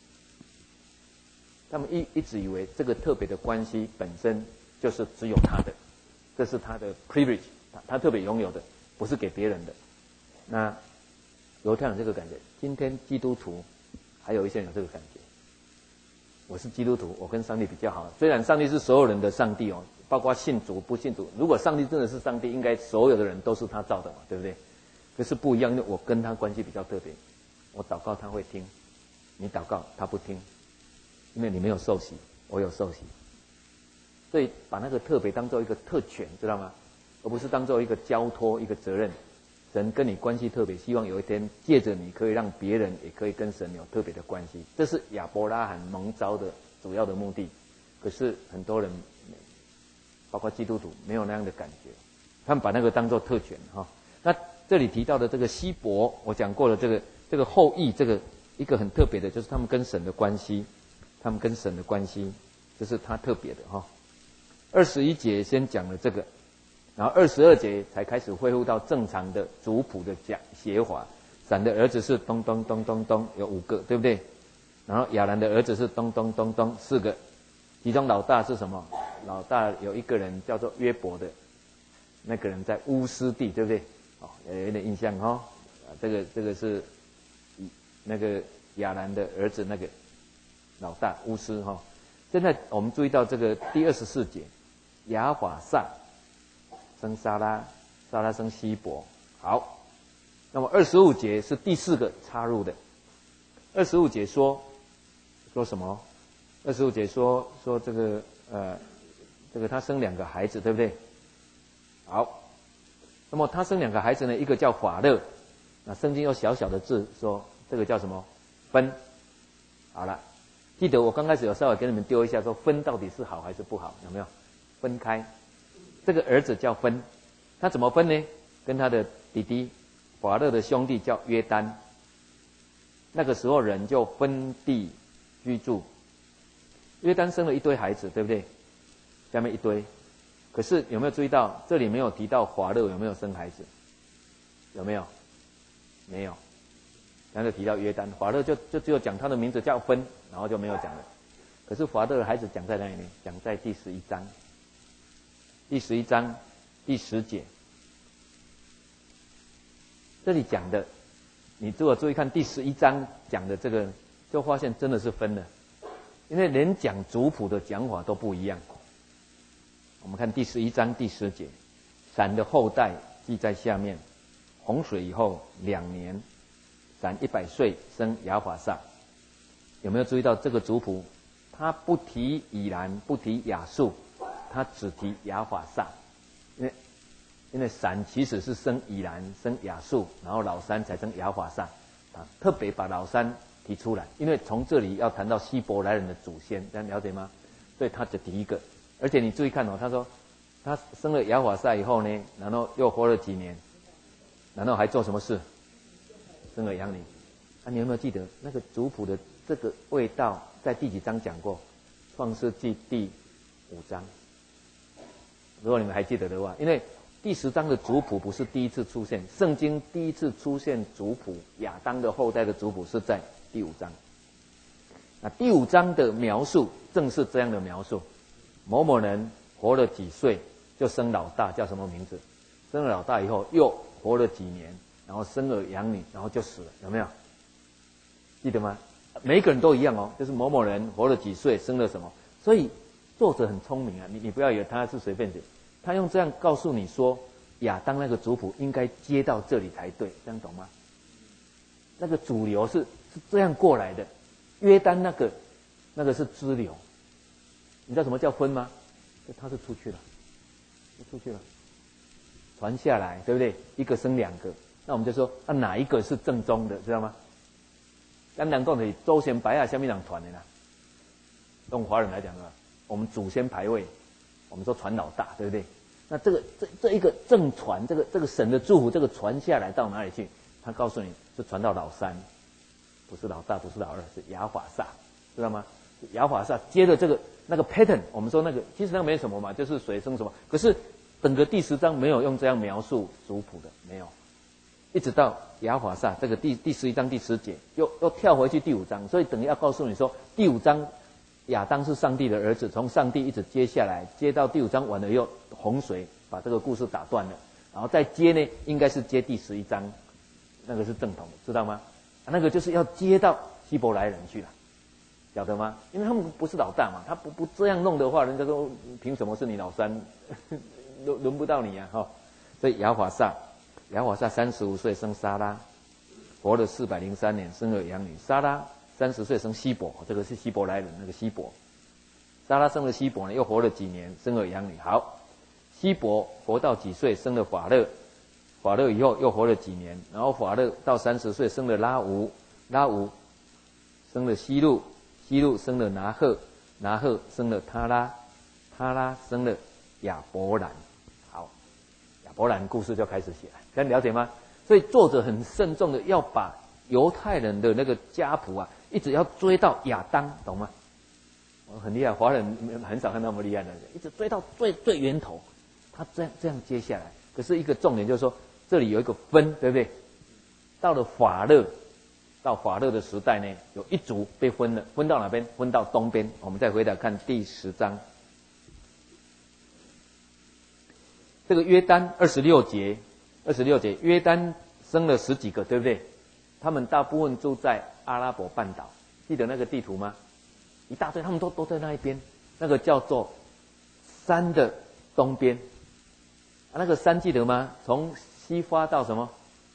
[SPEAKER 1] 他们一一直以为这个特别的关系本身就是只有他的，这是他的 privilege， 他, 他特别拥有的，不是给别人的。那犹太人这个感觉，今天基督徒还有一些人有这个感觉。我是基督徒，我跟上帝比较好。虽然上帝是所有人的上帝哦，包括信主不信主。如果上帝真的是上帝，应该所有的人都是他造的嘛，对不对？可是不一样，因为我跟他关系比较特别。我祷告他会听，你祷告他不听，因为你没有受洗，我有受洗。所以把那个特别当做一个特权，知道吗？而不是当做一个交托、一个责任。神跟你关系特别，希望有一天借着你可以让别人也可以跟神有特别的关系，这是亚伯拉罕蒙召的主要的目的。可是很多人包括基督徒没有那样的感觉，他们把那个当作特权哈。那这里提到的这个希伯，我讲过了，这个这个后裔，这个一个很特别的，就是他们跟神的关系，他们跟神的关系，这是他特别的哈。二十一节先讲了这个，然后二十二节才开始恢复到正常的族谱的讲写法。闪的儿子是咚咚咚咚咚，有五个，对不对？然后亚兰的儿子是咚咚咚咚，四个。其中老大是什么？老大有一个人叫做约伯的，那个人在乌斯地，对不对？哦，有点印象哈、哦。啊，这个这个是那个亚兰的儿子，那个老大乌斯哈、哦。现在我们注意到这个第二十四节，亚法萨生撒拉，撒拉生希伯。好，那么二十五节是第四个插入的。二十五节说说什么？二十五节说说这个呃，这个他生两个孩子，对不对？好，那么他生两个孩子呢，一个叫法勒，那圣经有小小的字说这个叫什么？分。好了，记得我刚开始有稍微给你们丢一下，说分到底是好还是不好？有没有？分开。这个儿子叫分，他怎么分呢？跟他的弟弟法勒的兄弟叫约丹。那个时候人就分地居住。约丹生了一堆孩子，对不对？下面一堆，可是有没有注意到这里没有提到法勒有没有生孩子？有没有？没有。然后就提到约丹，法勒就就只有讲他的名字叫分，然后就没有讲了。可是法勒的孩子讲在哪里呢？讲在第十一章，第十一章第十节，这里讲的，你如果注意看第十一章讲的这个，就发现真的是分了。因为连讲族谱的讲法都不一样。我们看第十一章第十节，闪的后代记在下面。洪水以后两年，闪一百岁生亚法萨。有没有注意到这个族谱？他不提以兰，不提亚述，他只提亚法萨。因为因为闪其实是生以兰，生亚述，然后老三才生亚法萨。啊，特别把老三提出来，因为从这里要谈到希伯来人的祖先，这样了解吗？所以他只提一个。而且你注意看哦，他说他生了亚法萨以后呢，然后又活了几年，然后还做什么事？生儿养女。啊，你有没有记得那个族谱的这个味道在第几章讲过？创世纪第五章。如果你们还记得的话，因为第十章的族谱不是第一次出现，圣经第一次出现族谱，亚当的后代的族谱是在第五章。那第五章的描述正是这样的描述：某某人活了几岁就生老大，叫什么名字？生了老大以后又活了几年，然后生儿养女，然后就死了，有没有？记得吗？每一个人都一样哦，就是某某人活了几岁，生了什么。所以作者很聪明啊，你你不要以为他是随便写，他用这样告诉你说，亚当那个族谱应该接到这里才对，这样懂吗？那个主流是是这样过来的，约丹那个那个是支流。你知道什么叫分吗？就他是出去了，就出去了，传下来，对不对？一个生两个，那我们就说，那、啊、哪一个是正宗的，知道吗？咱能讲的祖先排啊，下面人传的啦。用华人来讲啊，我们祖先排位，我们说传老大，对不对？那这个这这一个正传，这个这个神的祝福，这个传下来到哪里去？他告诉你是传到老三，不是老大，不是老二，是亚法萨，知道吗？亚法萨接着这个那个 pattern， 我们说那个其实那个没什么嘛，就是水生什么。可是整个第十章没有用这样描述族谱的，没有。一直到亚法萨这个第第十一章第十节，又又跳回去第五章，所以等于要告诉你说，第五章亚当是上帝的儿子，从上帝一直接下来，接到第五章完了以后，洪水把这个故事打断了，然后再接呢，应该是接第十一章，那个是正统，知道吗？啊、那个就是要接到希伯来人去了，晓得吗？因为他们不是老大嘛，他不不这样弄的话，人家说凭什么是你老三，轮轮不到你啊哈、哦。所以亚法萨。亚法萨三十五岁生撒拉，活了四百零三年，生儿养女。撒拉三十岁生希伯，这个是希伯来人那个希伯。撒拉生了希伯呢，又活了几年，生儿养女。好，希伯活到几岁，生了法勒，法勒以后又活了几年，然后法勒到三十岁生了拉吾，拉吾生了希路，希路生了拿赫，拿赫生了他拉，他拉生了亚伯兰。好，亚伯兰故事就开始写了，大家了解吗？所以作者很慎重的要把犹太人的那个家谱啊，一直要追到亚当，懂吗？很厉害，华人很少看到那么厉害的人，一直追到最最源头，他这样这样接下来。可是一个重点就是说，这里有一个分，对不对？到了法勒，到法勒的时代呢，有一族被分了，分到哪边？分到东边。我们再回来看第十章，这个约单二十六节，二十六节，约单生了十几个，对不对？他们大部分住在阿拉伯半岛，记得那个地图吗？一大堆，他们都都在那一边，那个叫做山的东边。啊、那个山记得吗？从西发到什么？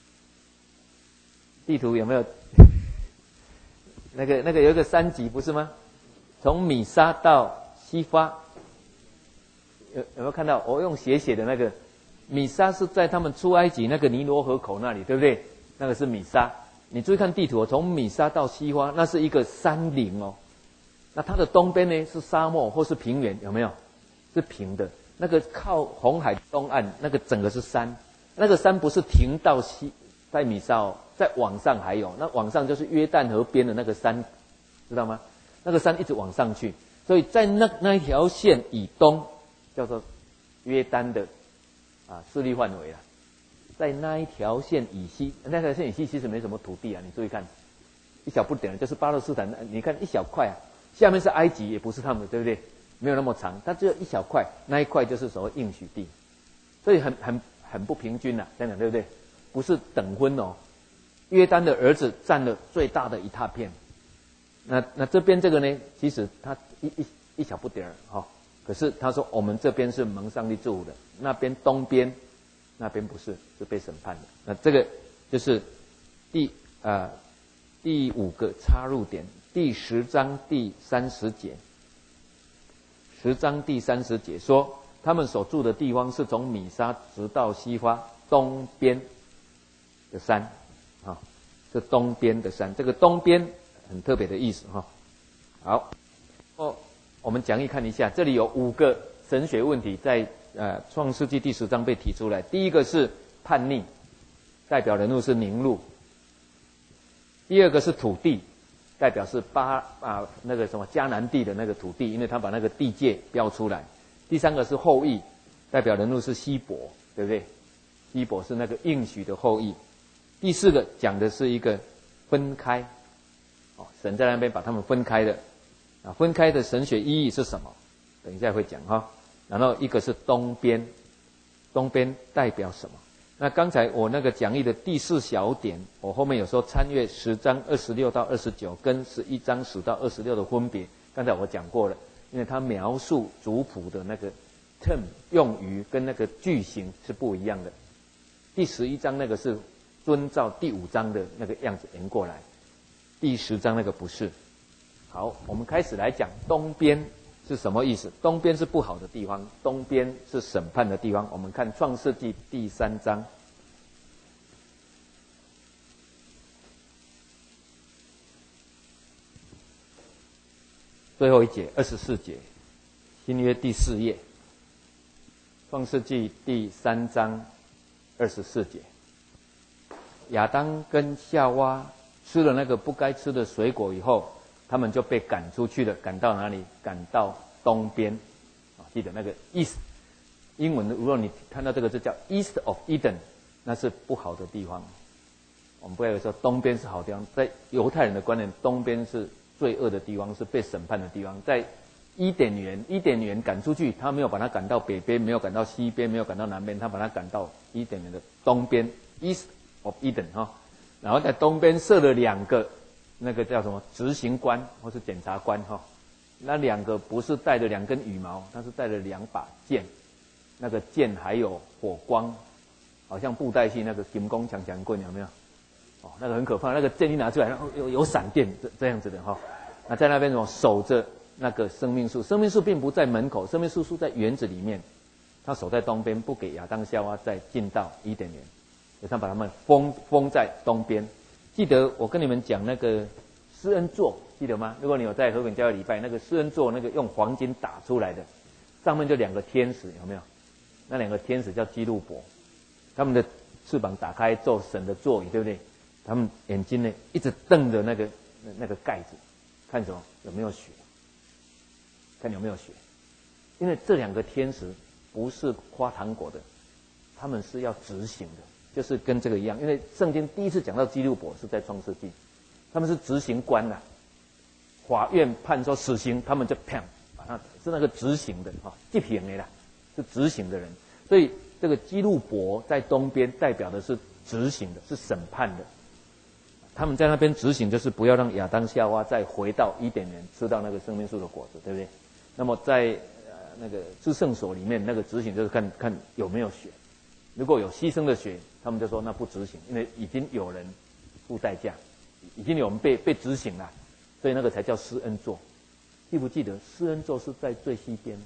[SPEAKER 1] 地图有没有？那个那个有一个山脊不是吗？从米沙到西发，有有没有看到？我用斜写的那个米沙是在他们出埃及那个尼罗河口那里，对不对？那个是米沙。你注意看地图，从米沙到西发，那是一个山岭哦。那它的东边呢是沙漠或是平原，有没有？是平的。那个靠红海东岸，那个整个是山。那个山不是停到西，在米沙哦，在往上还有，那往上就是约旦河边的那个山，知道吗？那个山一直往上去，所以在那那一条线以东，叫做约旦的啊势力范围啊。在那一条线以西，那条线以西其实没什么土地啊，你注意看，一小不点就是巴勒斯坦，你看一小块啊。下面是埃及，也不是他们的，对不对？没有那么长，它只有一小块，那一块就是所谓应许地，所以很很很不平均呐、啊，这样对不对？不是等分哦。约旦的儿子占了最大的一大片，那那这边这个呢，其实他一一一小不点儿哈、哦，可是他说我们这边是蒙上帝祝福的，那边东边那边不是，是被审判的。那这个就是第呃第五个插入点。第十章第三十节，十章第三十节说，他们所住的地方是从米沙直到西发东边的山，啊、哦，是东边的山。这个东边很特别的意思哈、哦。好，哦，我们讲义看一下，这里有五个神学问题在呃创世纪第十章被提出来。第一个是叛逆，代表人物是宁录；第二个是土地。代表是巴啊那个什么迦南地的那个土地，因为他把那个地界标出来。第三个是后裔，代表人物是希伯，对不对？希伯是那个应许的后裔。第四个讲的是一个分开，哦，神在那边把他们分开的，啊，分开的神学意义是什么？等一下会讲哈。然后一个是东边，东边代表什么？那刚才我那个讲义的第四小点，我后面有说参阅十章二十六到二十九跟十一章十到二十六的分别，刚才我讲过了，因为它描述族谱的那个 term 用语跟那个句型是不一样的。第十一章那个是遵照第五章的那个样子沿过来，第十章那个不是。好，我们开始来讲东边是什么意思？东边是不好的地方，东边是审判的地方。我们看创世纪第三章，最后一节二十四节，新约第四页，创世纪第三章二十四节，亚当跟夏娃吃了那个不该吃的水果以后，他们就被赶出去了，赶到哪里？赶到东边，啊，记得那个 east， 英文的，如果你看到这个字叫 east of Eden， 那是不好的地方。我们不要说东边是好地方，在犹太人的观念，东边是罪恶的地方，是被审判的地方。在伊甸园，伊甸园赶出去，他没有把他赶到北边，没有赶到西边，没有赶到南边，他把他赶到伊甸园的东边 east of Eden 哈，然后在东边设了两个。那个叫什么执行官或是检察官哈、哦，那两个不是带着两根羽毛，他是带着两把剑，那个剑还有火光，好像布袋戏那个金光强强棍有没有？哦，那个很可怕，那个剑一拿出来，然后有有闪电这这样子的哈、哦。那在那边什么守着那个生命树，生命树并不在门口，生命树树在园子里面，他守在东边，不给亚当夏娃再进到伊甸园，所以他把他们封封在东边。记得我跟你们讲那个施恩座，记得吗？如果你有在和平教会礼拜，那个施恩座那个用黄金打出来的， 上面就两个天使，有没有？那两个天使叫基路伯，他们的翅膀打开做神的座椅，对不对？他们眼睛呢一直瞪着那个那那个盖子，看什么？有没有血？看有没有血？因为这两个天使不是花糖果的，他们是要执行的，就是跟这个一样。因为圣经第一次讲到基路伯是在创世纪，他们是执行官呐、啊，法院判说死刑，他们就啪把他是那个执行的啊，执行的啦，是执行的人。所以这个基路伯在东边代表的是执行的，是审判的。他们在那边执行，就是不要让亚当夏娃再回到伊甸园吃到那个生命树的果子，对不对？那么在呃那个至圣所里面，那个执行就是看看有没有血，如果有牺牲的血，他们就说那不执行，因为已经有人付代价，已经有人被被执行了，所以那个才叫施恩座。记不记得施恩座是在最西边？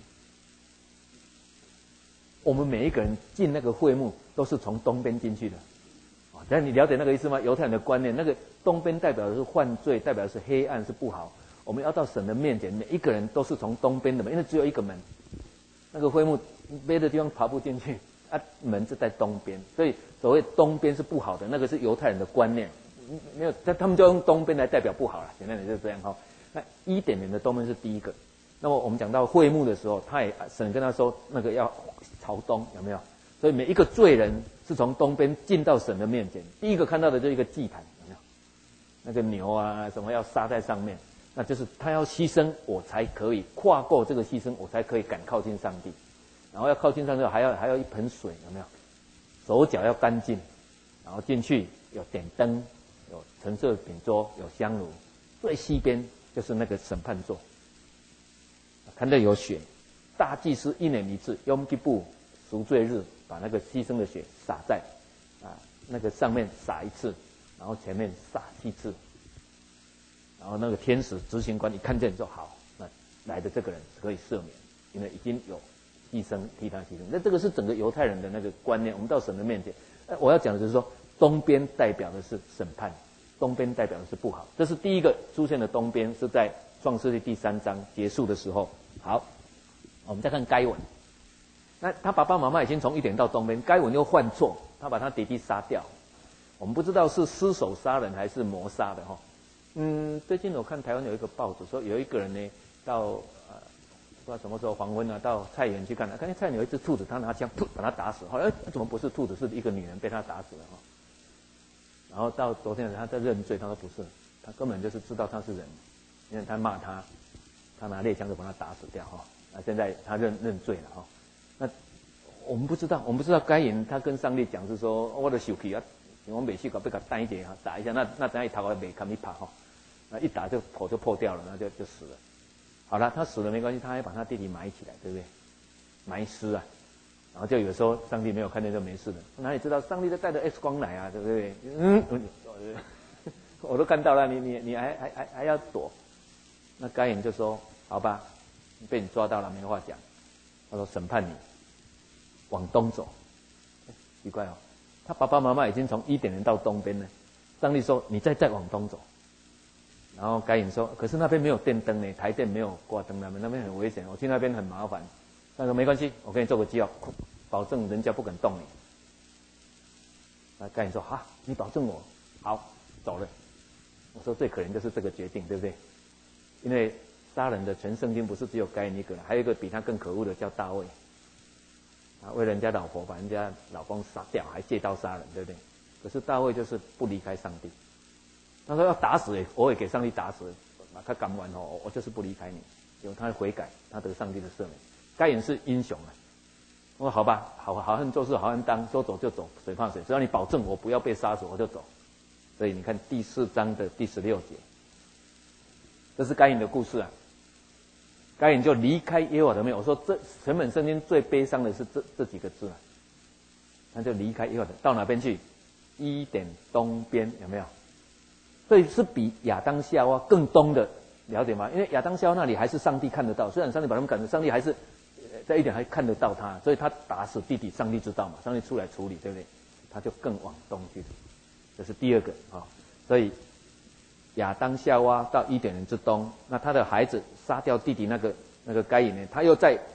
[SPEAKER 1] 我们每一个人进那个会幕都是从东边进去的。但你了解那个意思吗？犹太人的观念，那个东边代表的是犯罪，代表的是黑暗，是不好。我们要到神的面前，每一个人都是从东边的门，因为只有一个门。那个会幕别的地方爬不进去，啊，门是在东边，所以所谓东边是不好的，那个是犹太人的观念，没有，他们就用东边来代表不好了。简单点就是这样哈。那伊甸园的东边是第一个。那么我们讲到会幕的时候，他也神跟他说，那个要朝东，有没有？所以每一个罪人是从东边进到神的面前，第一个看到的就是一个祭坛，有没有？那个牛啊什么要杀在上面，那就是他要牺牲，我才可以跨过这个牺牲，我才可以敢靠近上帝。然后要靠近上帝，还要还要一盆水，有没有？手脚要干净，然后进去有点灯，有陈设饼桌，有香炉。最西边就是那个审判座，看到有血，大祭司一年一次Yom Kippur赎罪日，把那个牺牲的血洒在啊那个上面洒一次，然后前面洒七次，然后那个天使执行官一看见说好，那来的这个人可以赦免，因为已经有牺牲替他牺牲。那这个是整个犹太人的那个观念。我们到神的面前，呃，我要讲的就是说，东边代表的是审判，东边代表的是不好。这是第一个出现的东边，是在创世纪第三章结束的时候。好，我们再看该文。那他爸爸妈妈已经从一点到东边，该文又犯错，他把他弟弟杀掉。我们不知道是失手杀人还是谋杀的哈。嗯，最近我看台湾有一个报纸说，有一个人呢到呃不知道什么时候黄昏啊，到菜园去看，看见菜园有一只兔子，他拿枪噗把它打死。后来怎么不是兔子，是一个女人被他打死了哈。然后到昨天他在认罪，他说不是，他根本就是知道他是人，因为他骂他，他拿猎枪就把他打死掉哈。那现在他认认罪了哈。那我们不知道，我们不知道该隐他跟上帝讲是说，我的手气啊，我没去搞被他打一点哈，打一下，那那等下一头没看一爬哈，那一打就头就破掉了，那就就死了。好了，他死了没关系，他还把他弟弟埋起来，对不对？埋尸啊，然后就有时候上帝没有看见就没事了，哪里知道上帝在带着 X 光来啊，对不对？嗯，我都看到了，你你你还还还还要躲？那该隐就说，好吧，被你抓到了，没话讲。他说审判你。往东走，奇怪哦，他爸爸妈妈已经从伊甸园到东边了。上帝说：“你再再往东走。”然后该隐说：“可是那边没有电灯呢，台电没有挂灯，那边那边很危险，我去那边很麻烦。”他说：“没关系，我给你做个记号，保证人家不肯动你。”那该隐说：“哈，你保证我好走了。”我说：“最可怜就是这个决定，对不对？因为杀人的全圣经不是只有该隐一个，还有一个比他更可恶的叫大卫。”啊，为人家老婆把人家老公杀掉，还借刀杀人，对不对？可是大卫就是不离开上帝。他说要打死也，我也给上帝打死，把他赶完哦，我就是不离开你。结果他悔改，他得上帝的赦免。该隐是英雄啊！我说好吧，好好汉做事好汉当，说走就走，谁怕谁？只要你保证我不要被杀死，我就走。所以你看第四章的第十六节，这是该隐的故事啊。该隐就离开耶和华的面。我说这全本圣经最悲伤的是这这几个字啊，他就离开耶和华的，到哪边去？伊甸东边，有没有？所以是比亚当夏娃更东的，了解吗？因为亚当夏娃那里还是上帝看得到，虽然上帝把他们赶走，上帝还是在一点还看得到他，所以他打死弟弟，上帝知道嘛，上帝出来处理，对不对？他就更往东去，这是第二个啊、哦。所以亚当夏娃到伊甸园之东，那他的孩子杀掉弟弟那个那个该隐呢，他又在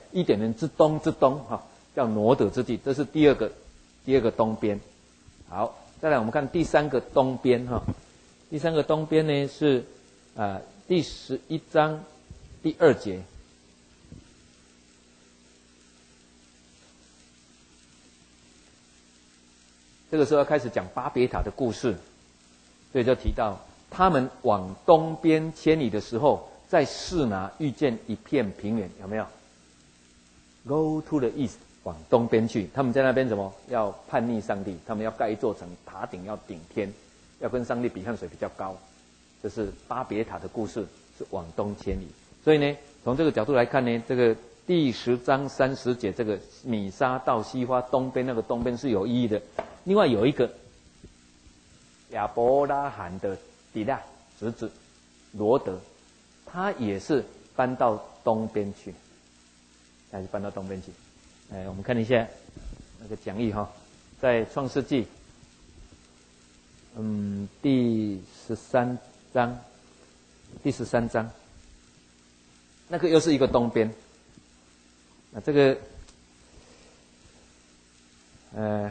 [SPEAKER 1] 伊甸园之东之东哈，叫挪得之地，这是第二个第二个东边。好，再来我们看第三个东边哈，第三个东边呢是啊、呃、第十一章第二节。这个时候要开始讲巴别塔的故事，所以就提到他们往东边迁移的时候，在示拿遇见一片平原，有没有 ？Go to the east， 往东边去。他们在那边什么？要叛逆上帝，他们要盖一座城，塔顶要顶天，要跟上帝比汗水比较高。这是巴别塔的故事，是往东迁移。所以呢，从这个角度来看呢，这个第十章三十节，这个米沙到西花东边那个东边是有意义的。另外有一个亚伯拉罕的底拉侄子罗德，他也是搬到东边去，还是搬到东边去。哎，我们看一下那个讲义哈，在创世纪，嗯，第十三章，第十三章，那个又是一个东边。那这个，呃。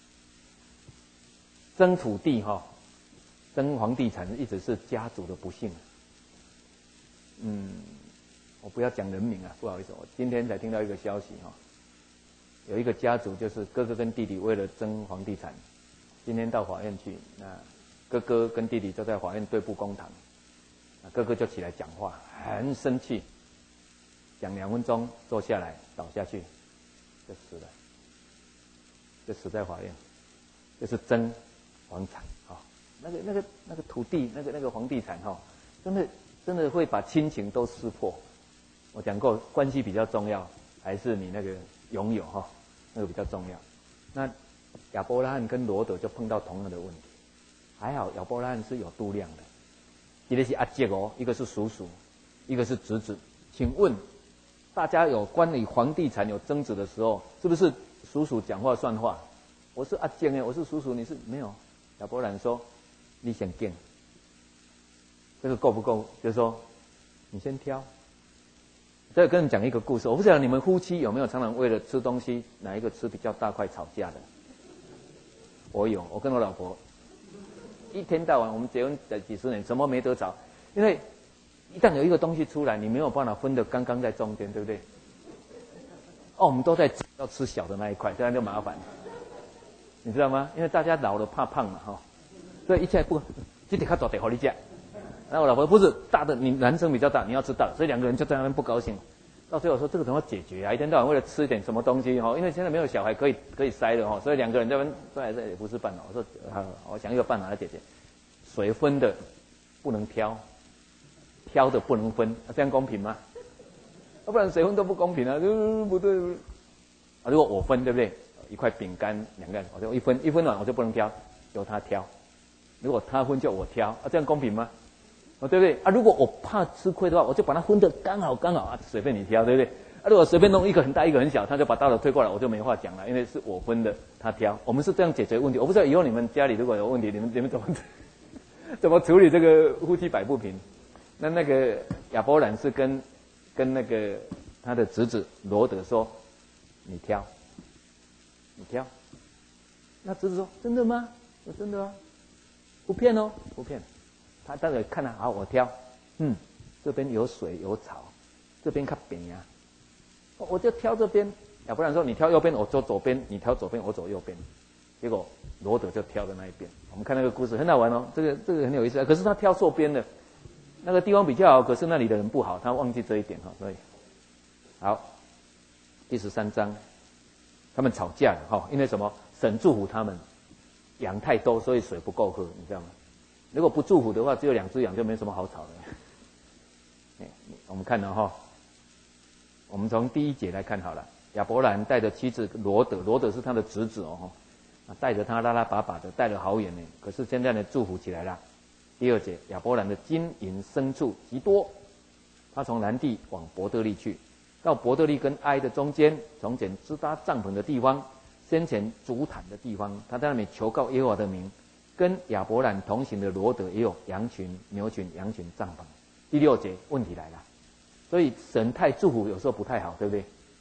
[SPEAKER 1] 争土地哈，争房地产一直是家族的不幸。嗯，我不要讲人名啊，不好意思，我今天才听到一个消息哈，有一个家族就是哥哥跟弟弟为了争房地产，今天到法院去，那哥哥跟弟弟就在法院对簿公堂，那哥哥就起来讲话，很生气，讲两分钟，坐下来倒下去，就死了，就死在法院，就是争房产哈、哦，那个那个那个土地，那个那个房地产哈、哦，真的真的会把亲情都撕破。我讲过，关系比较重要，还是你那个拥有哈、哦，那个比较重要。那亚伯拉罕跟罗德就碰到同样的问题，还好亚伯拉罕是有度量的，一个是阿姐哦，一个是叔叔，一个是侄子。请问大家有关于房地产有争执的时候，是不是叔叔讲话算话？我是阿姐哎，我是叔叔，你是没有？亚伯兰说：“你先拣，这个够不够？就是说，你先挑。”再跟你讲一个故事，我不知道你们夫妻有没有常常为了吃东西哪一个吃比较大块吵架的？我有，我跟我老婆一天到晚，我们结婚的几十年，什么没得吵，因为一旦有一个东西出来，你没有办法分得刚刚在中间，对不对？哦，我们都在要吃小的那一块，这样就麻烦了。你知道吗？因为大家老了怕胖嘛，哈、哦，所以一切不，这得靠大的好你吃。然后我老婆不是大的，你男生比较大，你要吃大的，所以两个人就在那边不高兴。到最后说这个怎么解决啊？一天到晚为了吃一点什么东西哈，因为现在没有小孩可以可以塞了哈，所以两个人在那边对这也不是办法。我说好，我想一个办法来解决，水分的不能挑，挑的不能分，这样公平吗？要不然水分都不公平啊，就不对。啊，如果我分对不对？一块饼干两个人，我就一分一分完我就不能挑，由他挑。如果他分就我挑，啊，这样公平吗？哦，对不对？啊，如果我怕吃亏的话，我就把它分得刚好刚好啊，随便你挑，对不对？啊，如果随便弄一个很大一个很小，他就把大的推过来，我就没话讲了，因为是我分的，他挑。我们是这样解决问题。我不知道以后你们家里如果有问题，你们你们怎么怎么处理这个夫妻摆不平？那那个亚伯兰是跟跟那个他的侄子罗德说：“你挑。”你挑，那侄子说：“真的吗？我真的啊，不骗哦，不骗。”他当然看了，好，我挑，嗯，这边有水有草，这边看扁呀，我就挑这边。要不然说你挑右边，我走左边；你挑左边，我走右边。结果罗德就挑的那一边。我们看那个故事很好玩哦，这个这个很有意思。可是他挑错边了，那个地方比较好，可是那里的人不好，他忘记这一点哈。所以，好，第十三章。他们吵架了哈，因为什么？神祝福他们，羊太多，所以水不够喝，你知道吗？如果不祝福的话，只有两只羊就没什么好吵的。我们看了哈，我们从第一节来看好了。亚伯兰带着妻子罗德，罗德是他的侄子哦，带着他拉拉拔拔的，带了好远呢。可是现在呢，祝福起来了。第二节，亚伯兰的金银牲畜极多，他从南地往伯特利去。到伯特利跟埃的中间，从前支搭帐篷的地方，先前足坛的地方，他在那里求告耶和华的名。跟亚伯兰同行的罗德也有羊群、牛群、羊群、帐篷。第六节问题来了，所以神太祝福有时候不太好，对不对？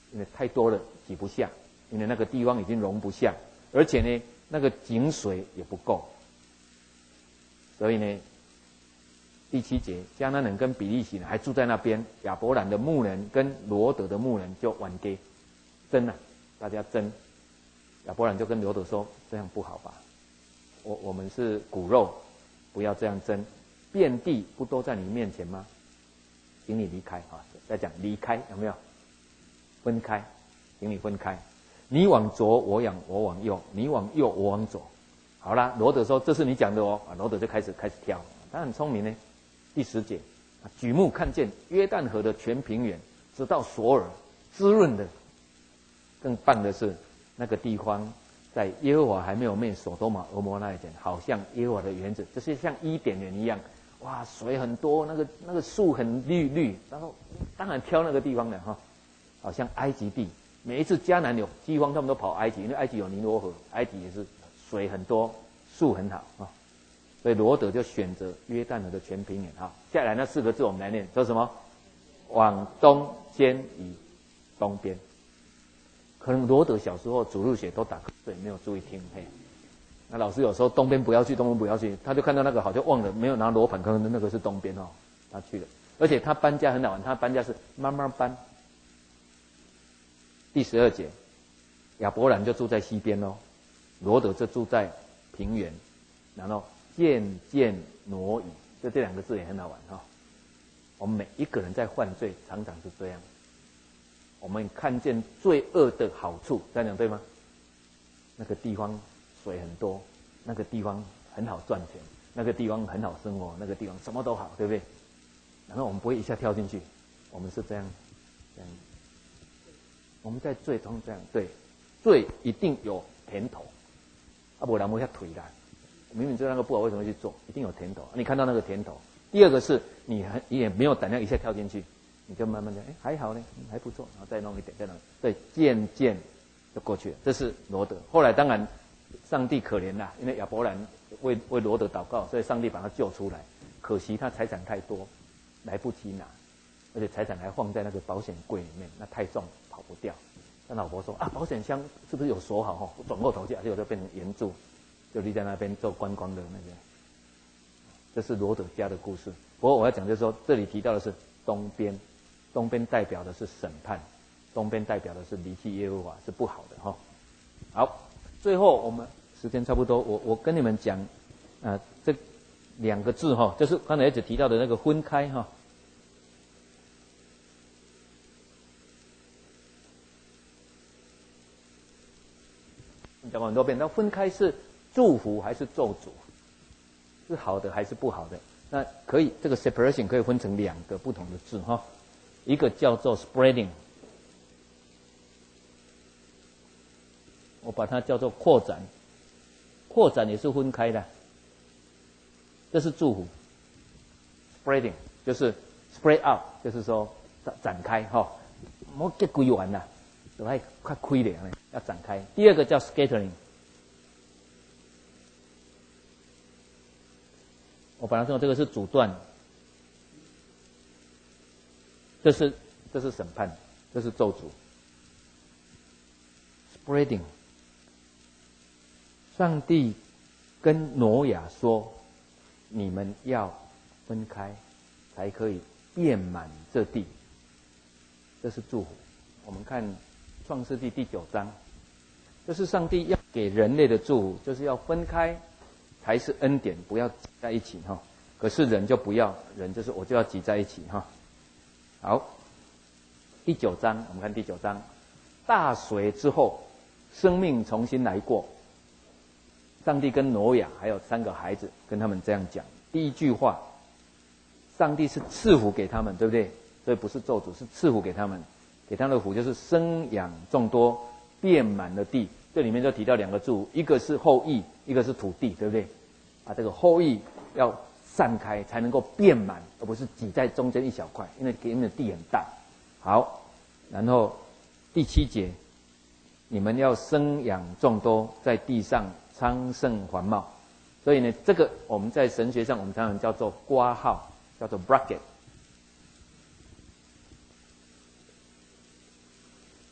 [SPEAKER 1] 因为太多了挤不下，因为那个地方已经容不下，而且呢，那个井水也不够，所以呢，第七节，迦南人跟比利洗人还住在那边，亚伯兰的牧人跟罗德的牧人就玩给争啊，大家争。亚伯兰就跟罗德说：“这样不好吧？我我们是骨肉，不要这样争。遍地不都在你面前吗？请你离开啊！再讲离开有没有？分开，请你分开。你往左，我往我往右；你往右，我往左。好啦，罗德说：这是你讲的哦。啊，罗德就开始开始挑，他很聪明呢。第十节，举目看见约旦河的全平原，直到索尔，滋润的。更棒的是。”那个地方，在耶和华还没有灭所多玛、俄摩拉以前，好像耶和华的园子，就是像伊甸园一样，哇，水很多，那个那个树很绿绿，然后当然挑那个地方的哈，好像埃及地。每一次迦南有饥荒，他们都跑埃及，因为埃及有尼罗河，埃及也是水很多，树很好啊，所以罗德就选择约旦河的全平原哈。下来那四个字我们来念，说什么？往东迁移，东边。可能罗德小时候主日学都打瞌睡，没有注意听。嘿，那老师有时候东边不要去，东边不要去，他就看到那个好像忘了，没有拿罗盘，可能那个是东边哦，他去了。而且他搬家很好玩，他搬家是慢慢搬。第十二节，亚伯兰就住在西边哦，罗德就住在平原，然后渐渐挪移，就这两个字也很好玩哈、哦。我们每一个人在犯罪，常常是这样。我们看见罪恶的好处，这样讲对吗？那个地方水很多，那个地方很好赚钱，那个地方很好生活，那个地方什么都好，对不对？然后我们不会一下跳进去，我们是这样，这样。我们在罪中这样，对，罪一定有甜头，啊，不然我下腿啦。明明知道那个不好，为什么去做？一定有甜头，你看到那个甜头。第二个是你很你也没有胆量一下跳进去。你就慢慢的，哎，还好呢，还不错，然后再弄一点，再弄，对，渐渐就过去了。这是罗德。后来当然，上帝可怜啦，因为亚伯兰为为罗德祷告，所以上帝把他救出来。可惜他财产太多，来不及拿，而且财产还放在那个保险柜里面，那太重，跑不掉。他老婆说啊，保险箱是不是有锁好？哈，转过头去，结果就变成岩柱，就立在那边做观光的那个。这是罗德家的故事。不过我要讲就是说，这里提到的是东边。东边代表的是审判，东边代表的是离弃耶和华，是不好的哈。好，最后我们时间差不多，我我跟你们讲，啊、呃，这两个字哈，就是刚才一直提到的那个分开哈。讲过很多遍，那分开是祝福还是咒诅？是好的还是不好的？那可以，这个 separation 可以分成两个不同的字哈。一个叫做 spreading， 我把它叫做扩展，扩展也是分开的，这是祝福。spreading 就是 spread out， 就是说展展开哈，莫结归完啦，都还快开了，要展开。第二个叫 scattering， 我把它说这个是阻断。这是这是审判，这是咒诅。Spreading， 上帝跟挪亚说：“你们要分开，才可以遍满这地。”这是祝福。我们看创世纪第九章，这是上帝要给人类的祝福，就是要分开才是恩典，不要挤在一起哈。可是人就不要，人就是我就要挤在一起哈。好，第九章，我们看第九章，大水之后，生命重新来过。上帝跟挪亚还有三个孩子跟他们这样讲。第一句话，上帝是赐福给他们，对不对？所以不是咒诅，是赐福给他们。给他们的福就是生养众多，遍满了地。这里面就提到两个祝，一个是后裔，一个是土地，对不对？啊，这个后裔要散开才能够遍满，而不是挤在中间一小块，因为给你们的地很大。好，然后第七节，你们要生养众多，在地上昌盛繁茂。所以呢，这个我们在神学上我们常常叫做括号，叫做 bracket。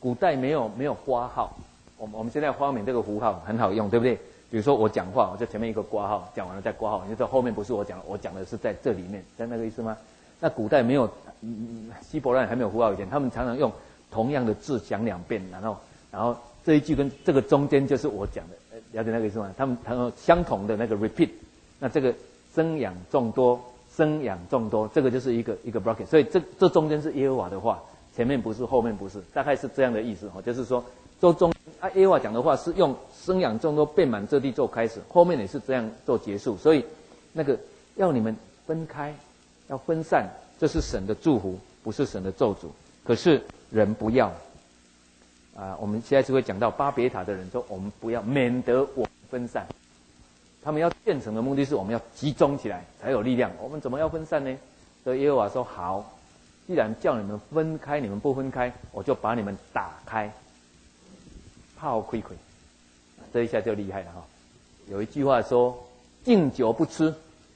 [SPEAKER 1] 古代没有没有花号，我们我们现在发明这个符号很好用，对不对？比如说我讲话，我在前面一个括号，讲完了再括号，你就知道后面不是我讲，我讲的是在这里面，是那个意思吗？那古代没有，嗯，希伯来人还没有符号以前，他们常常用同样的字讲两遍，然后然后这一句跟这个中间就是我讲的，了解那个意思吗？他们他们相同的那个 repeat， 那这个生养众多，生养众多，这个就是一个一个 bracket， 所以这这中间是耶和华的话，前面不是，后面不是，大概是这样的意思哦，就是说周中啊耶和华讲的话是用生养众多遍满这地做开始，后面也是这样做结束，所以那个要你们分开，要分散，这是神的祝福，不是神的咒诅。可是人不要啊，我们现在就会讲到巴别塔的人说，我们不要，免得我们分散。他们要建成的目的是我们要集中起来才有力量，我们怎么要分散呢？所以耶和华说好，既然叫你们分开，你们不分开，我就把你们打开，炮亏亏，这一下就厉害了哈。有一句话说，敬酒不吃，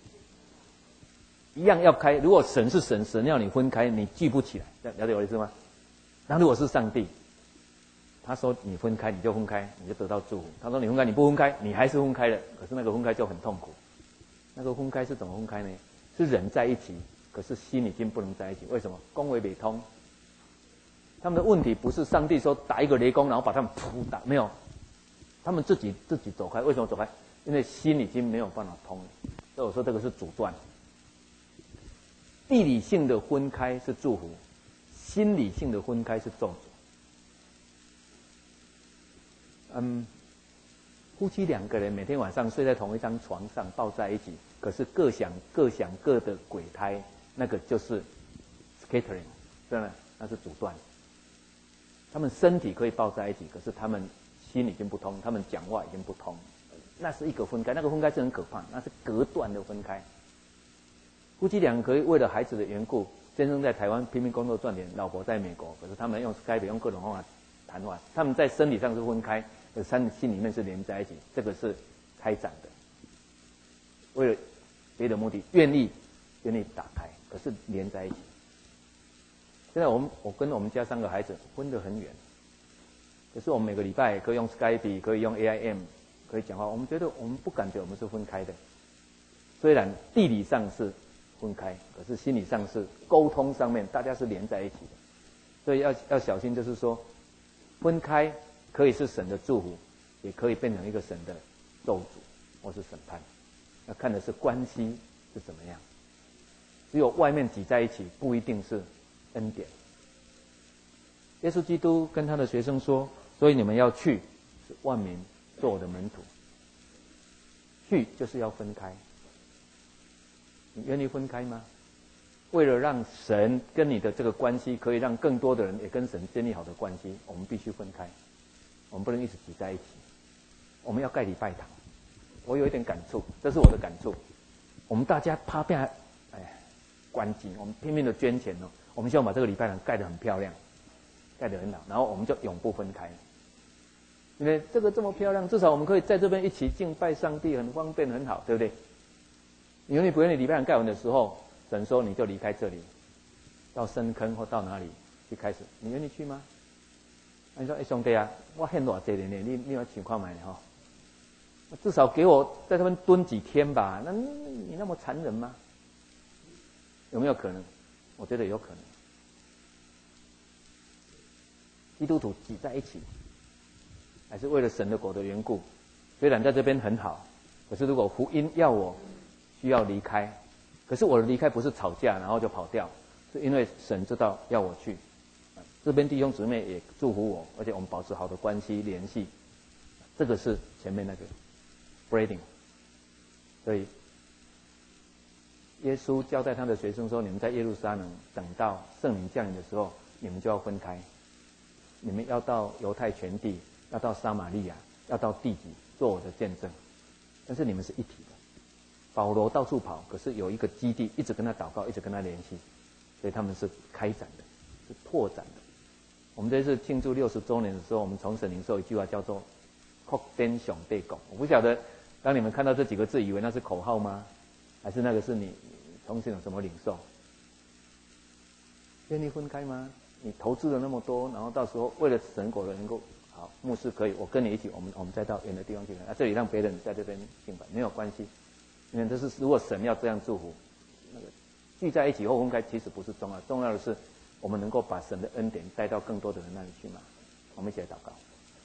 [SPEAKER 1] 一样要开。如果神是神，神要你分开，你聚不起来，了解我的意思吗？那如果是上帝，他说你分开你就分开，你就得到祝福。他说你分开你不分开，你还是分开了，可是那个分开就很痛苦。那个分开是怎么分开呢？是人在一起，可是心已经不能在一起。为什么？公为北通。他们的问题不是上帝说打一个雷公，然后把他们扑打，没有，他们自己自己走开。为什么走开？因为心已经没有办法通了。所以我说这个是阻断。地理性的分开是祝福，心理性的分开是咒诅。嗯，夫妻两个人每天晚上睡在同一张床上，抱在一起，可是各想各想各的鬼胎，那个就是 scattering， 对吗？那是阻断。他们身体可以抱在一起，可是他们心已经不通，他们讲话已经不通，那是一个分开，那个分开是很可怕，那是隔断的分开。夫妻两个可以为了孩子的缘故，先生在台湾拼命工作赚钱，老婆在美国，可是他们用 Skype 用各种方法谈话，他们在身体上是分开，可是他们心里面是连在一起，这个是开展的。为了别的目的，愿意愿意打开，可是连在一起。现在我们我跟我们家三个孩子分得很远，可是我们每个礼拜可以用 Skype， 可以用 A I M， 可以讲话，我们觉得我们不感觉我们是分开的。虽然地理上是分开，可是心理上是沟通上面大家是连在一起的，所以要要小心，就是说分开可以是神的祝福，也可以变成一个神的咒诅或是审判，要看的是关系是怎么样。只有外面挤在一起不一定是恩典。耶稣基督跟他的学生说，所以你们要去，是万民做我的门徒。去就是要分开，你愿意分开吗？为了让神跟你的这个关系可以让更多的人也跟神建立好的关系，我们必须分开，我们不能一直挤在一起。我们要盖礼拜堂，我有一点感触，这是我的感触。我们大家趴边，哎，关机，我们拼命的捐钱哦，我们希望把这个礼拜堂盖得很漂亮，盖得很好，然后我们就永不分开。因为这个这么漂亮，至少我们可以在这边一起敬拜上帝，很方便很好，对不对？你愿意不愿意礼拜堂盖完的时候，神说你就离开这里，到深坑或到哪里去开始，你愿意去吗？你说哎兄弟啊，我欠偌济年呢，你你要请看买哈，至少给我在这边蹲几天吧。那你那么残忍吗？有没有可能？我觉得有可能。基督徒挤在一起，还是为了神的国的缘故。虽然在这边很好，可是如果福音要我需要离开，可是我的离开不是吵架然后就跑掉，是因为神知道要我去。这边弟兄姊妹也祝福我，而且我们保持好的关系联系。这个是前面那个 braiding。所以耶稣交代他的学生说，你们在耶路撒冷等到圣灵降临的时候，你们就要分开，你们要到犹太全地，要到撒玛利亚，要到地极做我的见证。但是你们是一体的。保罗到处跑，可是有一个基地一直跟他祷告，一直跟他联系，所以他们是开展的，是拓展的。我们这次庆祝六十周年的时候，我们从神领受一句话叫做扩展上帝国。我不晓得当你们看到这几个字，以为那是口号吗？还是那个是你从神有什么领受？愿意分开吗？ 你投资了那么多，然后到时候为了神国的能够好，牧师可以，我跟你一起，我们我们再到远的地方去，啊，这里让别人在这边敬拜没有关系，因为这是如果神要这样祝福，那个聚在一起或分开其实不是重要，重要的是我们能够把神的恩典带到更多的人那里去嘛。我们一起来祷告。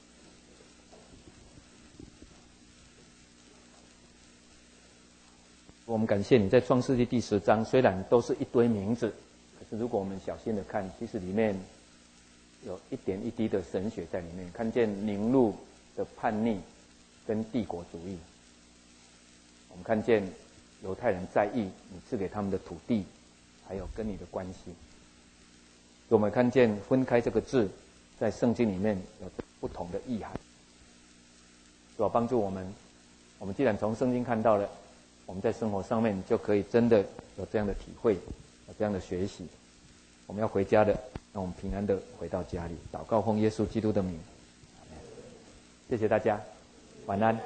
[SPEAKER 1] 我们感谢你在创世纪第十章，虽然都是一堆名字，可是如果我们小心的看，其实里面有一点一滴的神学在里面，看见宁录的叛逆跟帝国主义，我们看见犹太人在意你赐给他们的土地，还有跟你的关系。我们看见分开这个字在圣经里面有不同的意涵，主要帮助我们，我们既然从圣经看到了，我们在生活上面就可以真的有这样的体会，有这样的学习。我们要回家的，让我们平安的回到家里，祷告奉耶稣基督的名。谢谢大家，晚安。